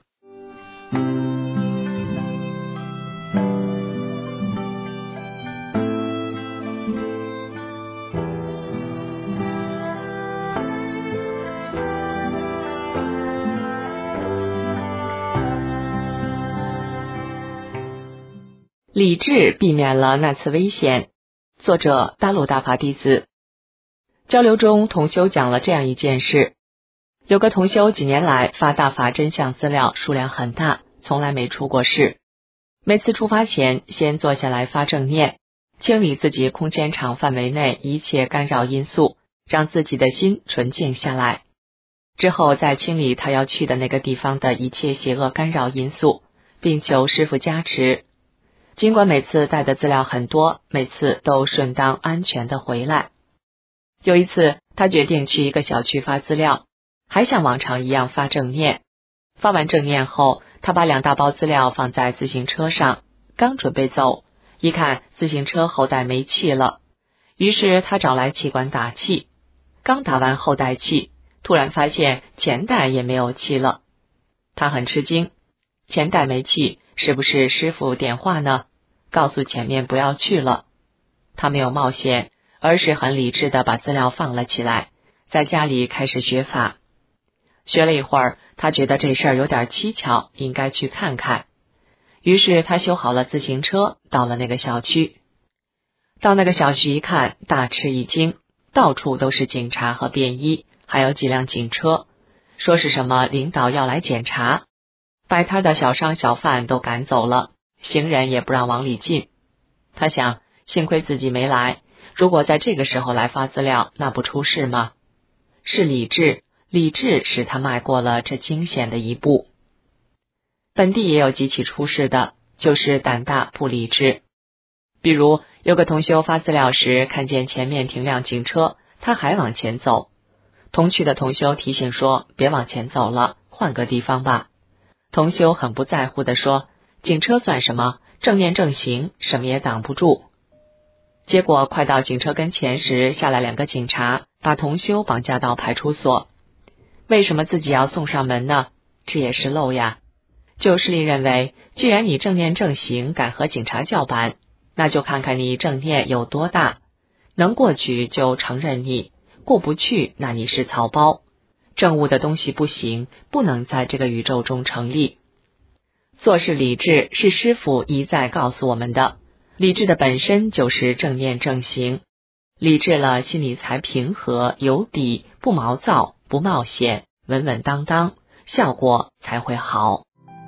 理智避免了那次危险。作者大陆大法弟子。交流中，同修讲了这样一件事：有个同修几年来发大法真相资料数量很大，从来没出过事。每次出发前，先坐下来发正念，清理自己空间场范围内一切干扰因素，让自己的心纯净下来。之后再清理他要去的那个地方的一切邪恶干扰因素，并求师父加持。尽管每次带的资料很多，每次都顺当安全的回来。有一次，他决定去一个小区发资料，还像往常一样发正念。发完正念后，他把2大包资料放在自行车上，刚准备走，一看自行车后袋没气了，于是他找来气管打气。刚打完后袋气，突然发现前袋也没有气了。他很吃惊，前袋没气，是不是师父点化呢？告诉前面不要去了。他没有冒险，而是很理智的把资料放了起来，在家里开始学法。学了一会儿，他觉得这事儿有点蹊跷，应该去看看。于是他修好了自行车，到了那个小区。到那个小区一看，大吃一惊，到处都是警察和便衣，还有几辆警车，说是什么领导要来检查。摆摊的小商小贩都赶走了，行人也不让往里进。他想，幸亏自己没来，如果在这个时候来发资料，那不出事吗？是理智，理智使他迈过了这惊险的一步。本地也有几起出事的，就是胆大不理智。比如有个同修发资料时，看见前面停辆警车，他还往前走。同去的同修提醒说，别往前走了，换个地方吧。同修很不在乎地说，警车算什么，正念正行，什么也挡不住。结果快到警车跟前时，下来2个警察，把同修绑架到派出所。为什么自己要送上门呢？这也是漏呀。就事例认为，既然你正念正行，敢和警察叫板，那就看看你正念有多大，能过去就承认你，过不去那你是草包。正悟的东西不行，不能在这个宇宙中成立。做事理智是师父一再告诉我们的，理智的本身就是正念正行。理智了，心里才平和有底，不毛躁，不冒险，稳稳当当，效果才会好。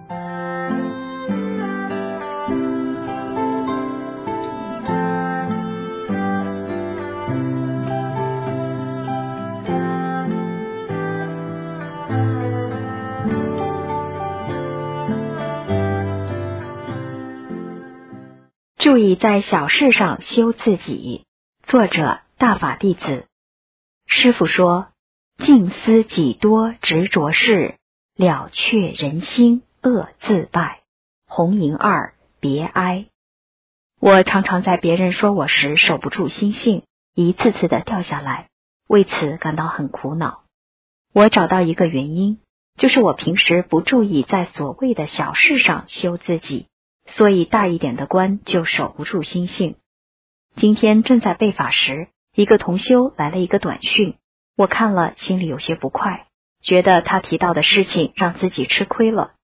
注意在小事上修自己。作者大法弟子。师父说，静思己多执着事，了却人心恶自败。红银2，别哀。我常常在别人说我时守不住心性，一次次的掉下来，为此感到很苦恼。我找到一个原因，就是我平时不注意在所谓的小事上修自己，所以大一点的关就守不住心性。今天正在背法时，一个同修来了一个短讯，我看了心里有些不快，觉得他提到的事情让自己吃亏了，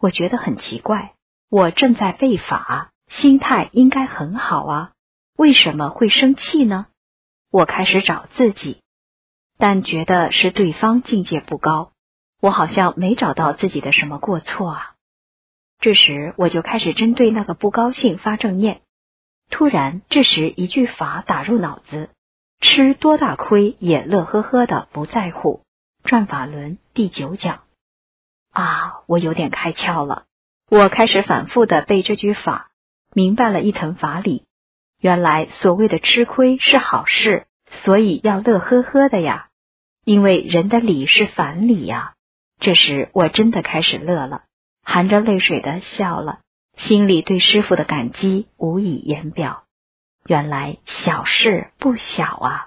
我觉得很奇怪，我正在背法，心态应该很好啊，为什么会生气呢？我开始找自己，但觉得是对方境界不高，我好像没找到自己的什么过错啊。这时我就开始针对那个不高兴发正念。突然这时一句法打入脑子，吃多大亏也乐呵呵的不在乎，转法轮第9讲。我有点开窍了，我开始反复的背这句法，明白了一层法理，原来所谓的吃亏是好事，所以要乐呵呵的呀，因为人的理是反理呀。这时我真的开始乐了，含着泪水的笑了，心里对师父的感激无以言表。原来小事不小啊。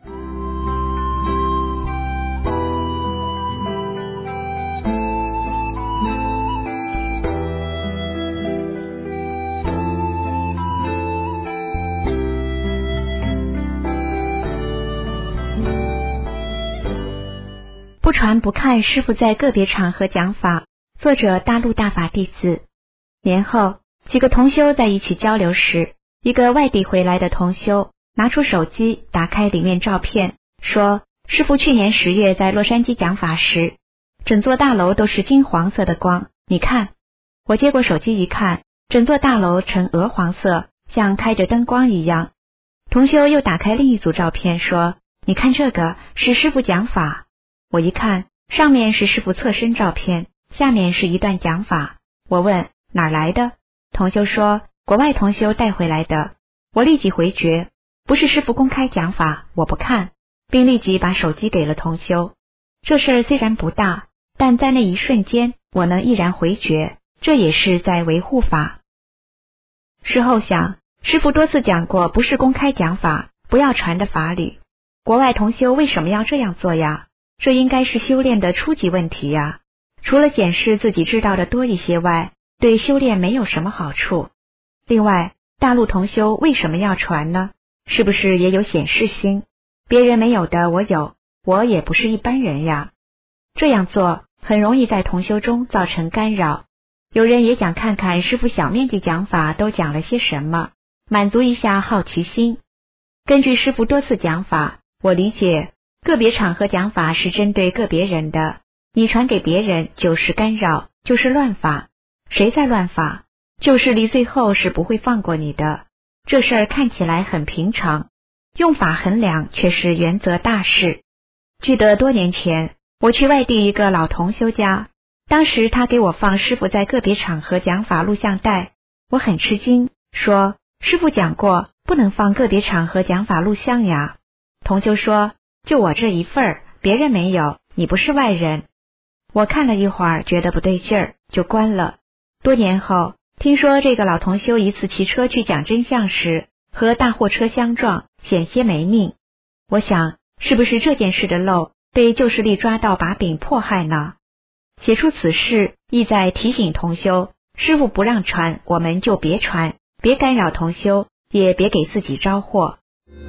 不传不看师父在个别场合讲法，作者大陆大法弟子。年后，几个同修在一起交流时，一个外地回来的同修拿出手机，打开里面照片，说师父去年10月在洛杉矶讲法时，整座大楼都是金黄色的光，你看。我接过手机一看，整座大楼呈鹅黄色，像开着灯光一样。同修又打开另一组照片，说你看这个是师父讲法。我一看，上面是师父侧身照片，下面是一段讲法。我问哪儿来的？同修说国外同修带回来的。我立即回绝，不是师父公开讲法，我不看，并立即把手机给了同修。这事虽然不大，但在那一瞬间我能毅然回绝，这也是在维护法。事后想，师父多次讲过不是公开讲法，不要传的法理，国外同修为什么要这样做呀？这应该是修炼的初级问题呀，除了显示自己知道的多一些外，对修炼没有什么好处。另外，大陆同修为什么要传呢？是不是也有显示心？别人没有的我有，我也不是一般人呀。这样做很容易在同修中造成干扰。有人也想看看师父小面积讲法都讲了些什么，满足一下好奇心。根据师父多次讲法，我理解个别场合讲法是针对个别人的，你传给别人就是干扰，就是乱法。谁在乱法？旧势力最后是不会放过你的。这事儿看起来很平常，用法衡量却是原则大事。记得多年前，我去外地一个老同修家，当时他给我放师父在个别场合讲法录像带，我很吃惊，说师父讲过不能放个别场合讲法录像呀。同修说就我这一份儿，别人没有，你不是外人。我看了一会儿觉得不对劲儿，就关了。多年后听说这个老同修一次骑车去讲真相时和大货车相撞，险些没命。我想是不是这件事的漏被旧势力抓到把柄迫害呢？写出此事意在提醒同修，师父不让传我们就别传，别干扰同修，也别给自己招祸。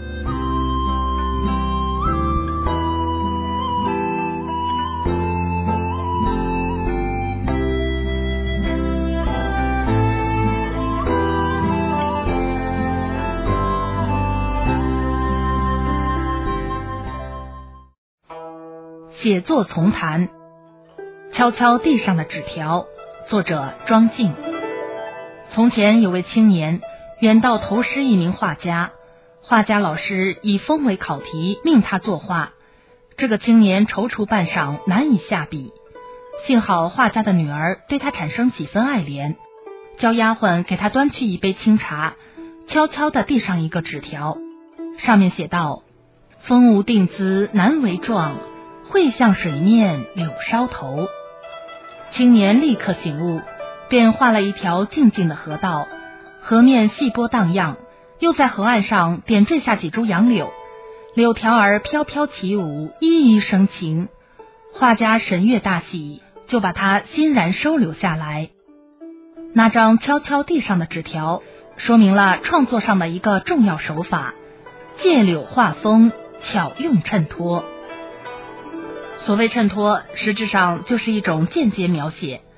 写作丛谈，敲敲地上的纸条，作者庄静。从前有位青年远道投师一名画家，画家老师以风为考题，命他作画。这个青年踌躇半晌，难以下笔。幸好画家的女儿对他产生几分爱怜，叫丫鬟给他端去一杯清茶，悄悄地递上一个纸条，上面写道：风无定姿难为状，会向水面柳梢头。青年立刻醒悟，便画了一条静静的河道，河面细波荡漾，又在河岸上点缀下几株杨柳，柳条儿飘飘起舞，依依生情。画家神悦大喜，就把它欣然收留下来。那张悄悄地上的纸条说明了创作上的一个重要手法：借柳画风，巧用衬托。所谓衬托，实质上就是一种间接描写。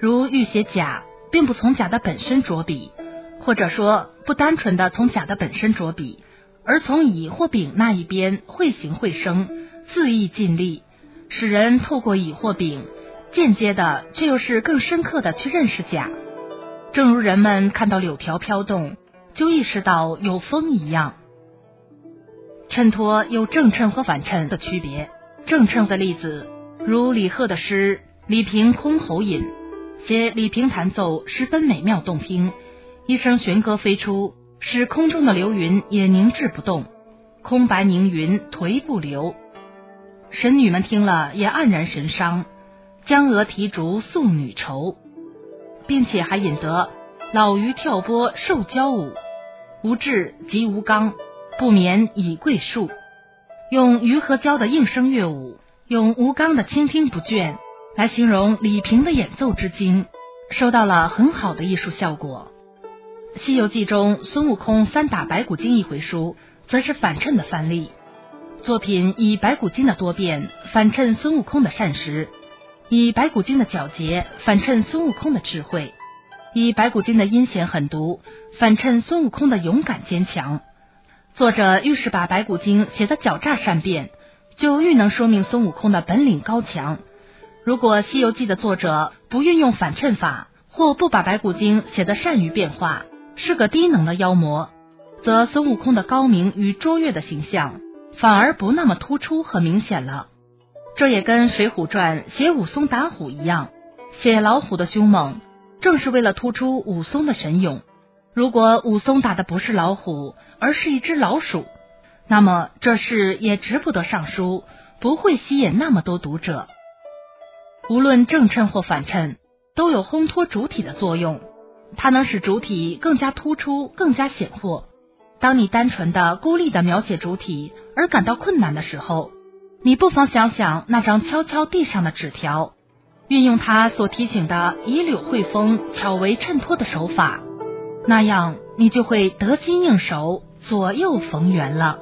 如欲写甲，并不从甲的本身着笔，或者说不单纯的从甲的本身着笔，而从乙或丙那一边会形会声，恣意尽力，使人透过乙或丙间接的却又是更深刻的去认识甲，正如人们看到柳条飘动就意识到有风一样。衬托有正衬和反衬的区别。正衬的例子如李贺的诗《李平箜篌引》，写李平弹奏十分美妙动听，一声弦歌飞出，使空中的流云也凝滞不动，空白凝云颓不流。神女们听了也黯然神伤，江娥提烛送女愁，并且还引得老鱼跳波受娇舞，无志即无刚，不眠以桂树。用鱼和娇的应声乐舞，用吴刚的倾听不倦来形容李平的演奏之精，收到了很好的艺术效果。西游记中孙悟空三打白骨精一回书则是反衬的范例，作品以白骨精的多变反衬孙悟空的善识，以白骨精的皎洁反衬孙悟空的智慧，以白骨精的阴险狠毒反衬孙悟空的勇敢坚强。作者愈是把白骨精写得狡诈善变，就愈能说明孙悟空的本领高强。如果西游记的作者不运用反衬法，或不把白骨精写得善于变化，是个低能的妖魔，则孙悟空的高明与卓越的形象反而不那么突出和明显了。这也跟水浒传写武松打虎一样，写老虎的凶猛正是为了突出武松的神勇。如果武松打的不是老虎，而是一只老鼠，那么这事也值不得上书，不会吸引那么多读者。无论正衬或反衬，都有烘托主体的作用，它能使主体更加突出，更加显豁。当你单纯的孤立的描写主体而感到困难的时候，你不妨想想那张悄悄地上的纸条，运用它所提醒的以柳会风巧为衬托的手法，那样你就会得心应手，左右逢源了。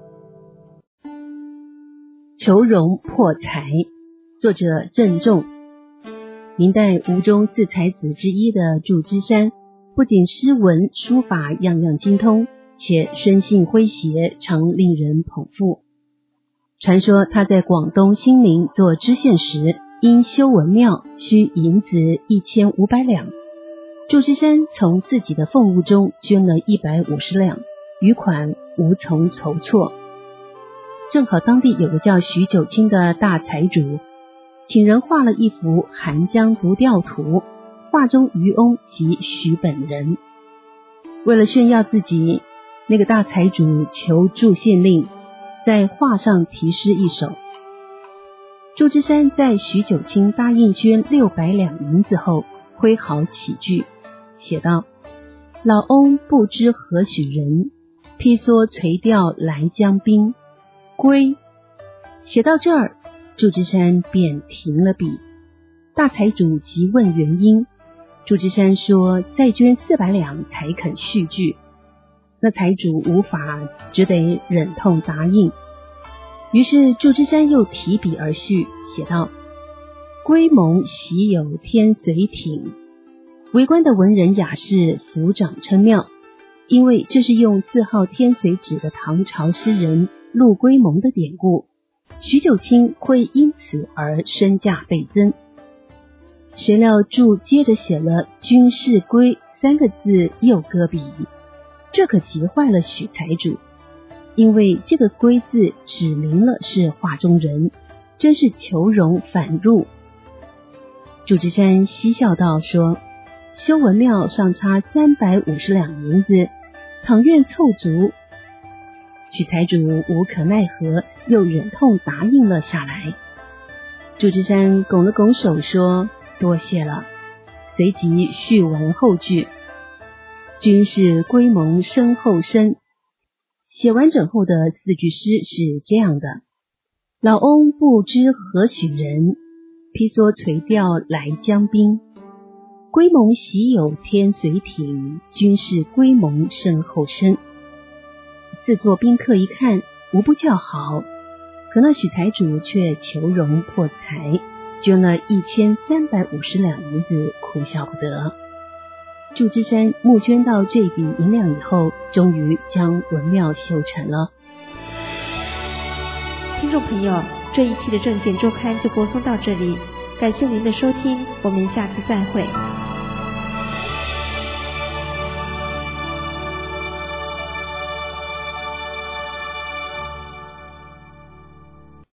求荣破才，作者郑重。明代吴中四才子之一的祝枝山，不仅诗文书法样样精通，且生性诙谐，常令人捧腹。传说他在广东兴宁做知县时，因修文庙需银子1500两，祝枝山从自己的俸禄中捐了150两，余款无从筹措。正好当地有个叫徐九卿的大财主，请人画了一幅寒江独钓图，画中渔翁即徐本人。为了炫耀自己，那个大财主求祝县令在画上题诗一首。祝枝山在徐九卿答应捐600两银子后，挥毫起句，写道：老翁不知何许人，披蓑垂钓来江滨，归。写到这儿，祝枝山便停了笔。大财主急问原因，祝枝山说再捐400两才肯续句。那财主无法，只得忍痛答应。于是祝枝山又提笔而续，写道：归蒙喜有天随艇。围观的文人雅士抚掌称妙，因为这是用自号天随指的唐朝诗人陆龟蒙的典故，徐九卿会因此而身价倍增。谁料祝接着写了君是归3个字又搁笔，这可急坏了许财主，因为这个归字指明了是画中人，真是求荣反入。祝枝山嬉笑道说，修文庙上差350两银子，倘愿凑足。许财主无可奈何，又忍痛答应了下来。祝枝山拱了拱手说多谢了，随即续完后句：君是归蒙身后身。写完整后的4句诗是这样的：老翁不知何许人，披蓑垂钓来江滨，归蒙喜有天随艇，君是归蒙身后身。4座宾客一看，无不叫好，可那许财主却求荣破财， 捐了1350两银子，哭笑不得。祝枝山募捐到这笔银两以后，终于将文庙修成了。 听众朋友，这一期的政见周刊就播送到这里，感谢您的收听，我们下次再会。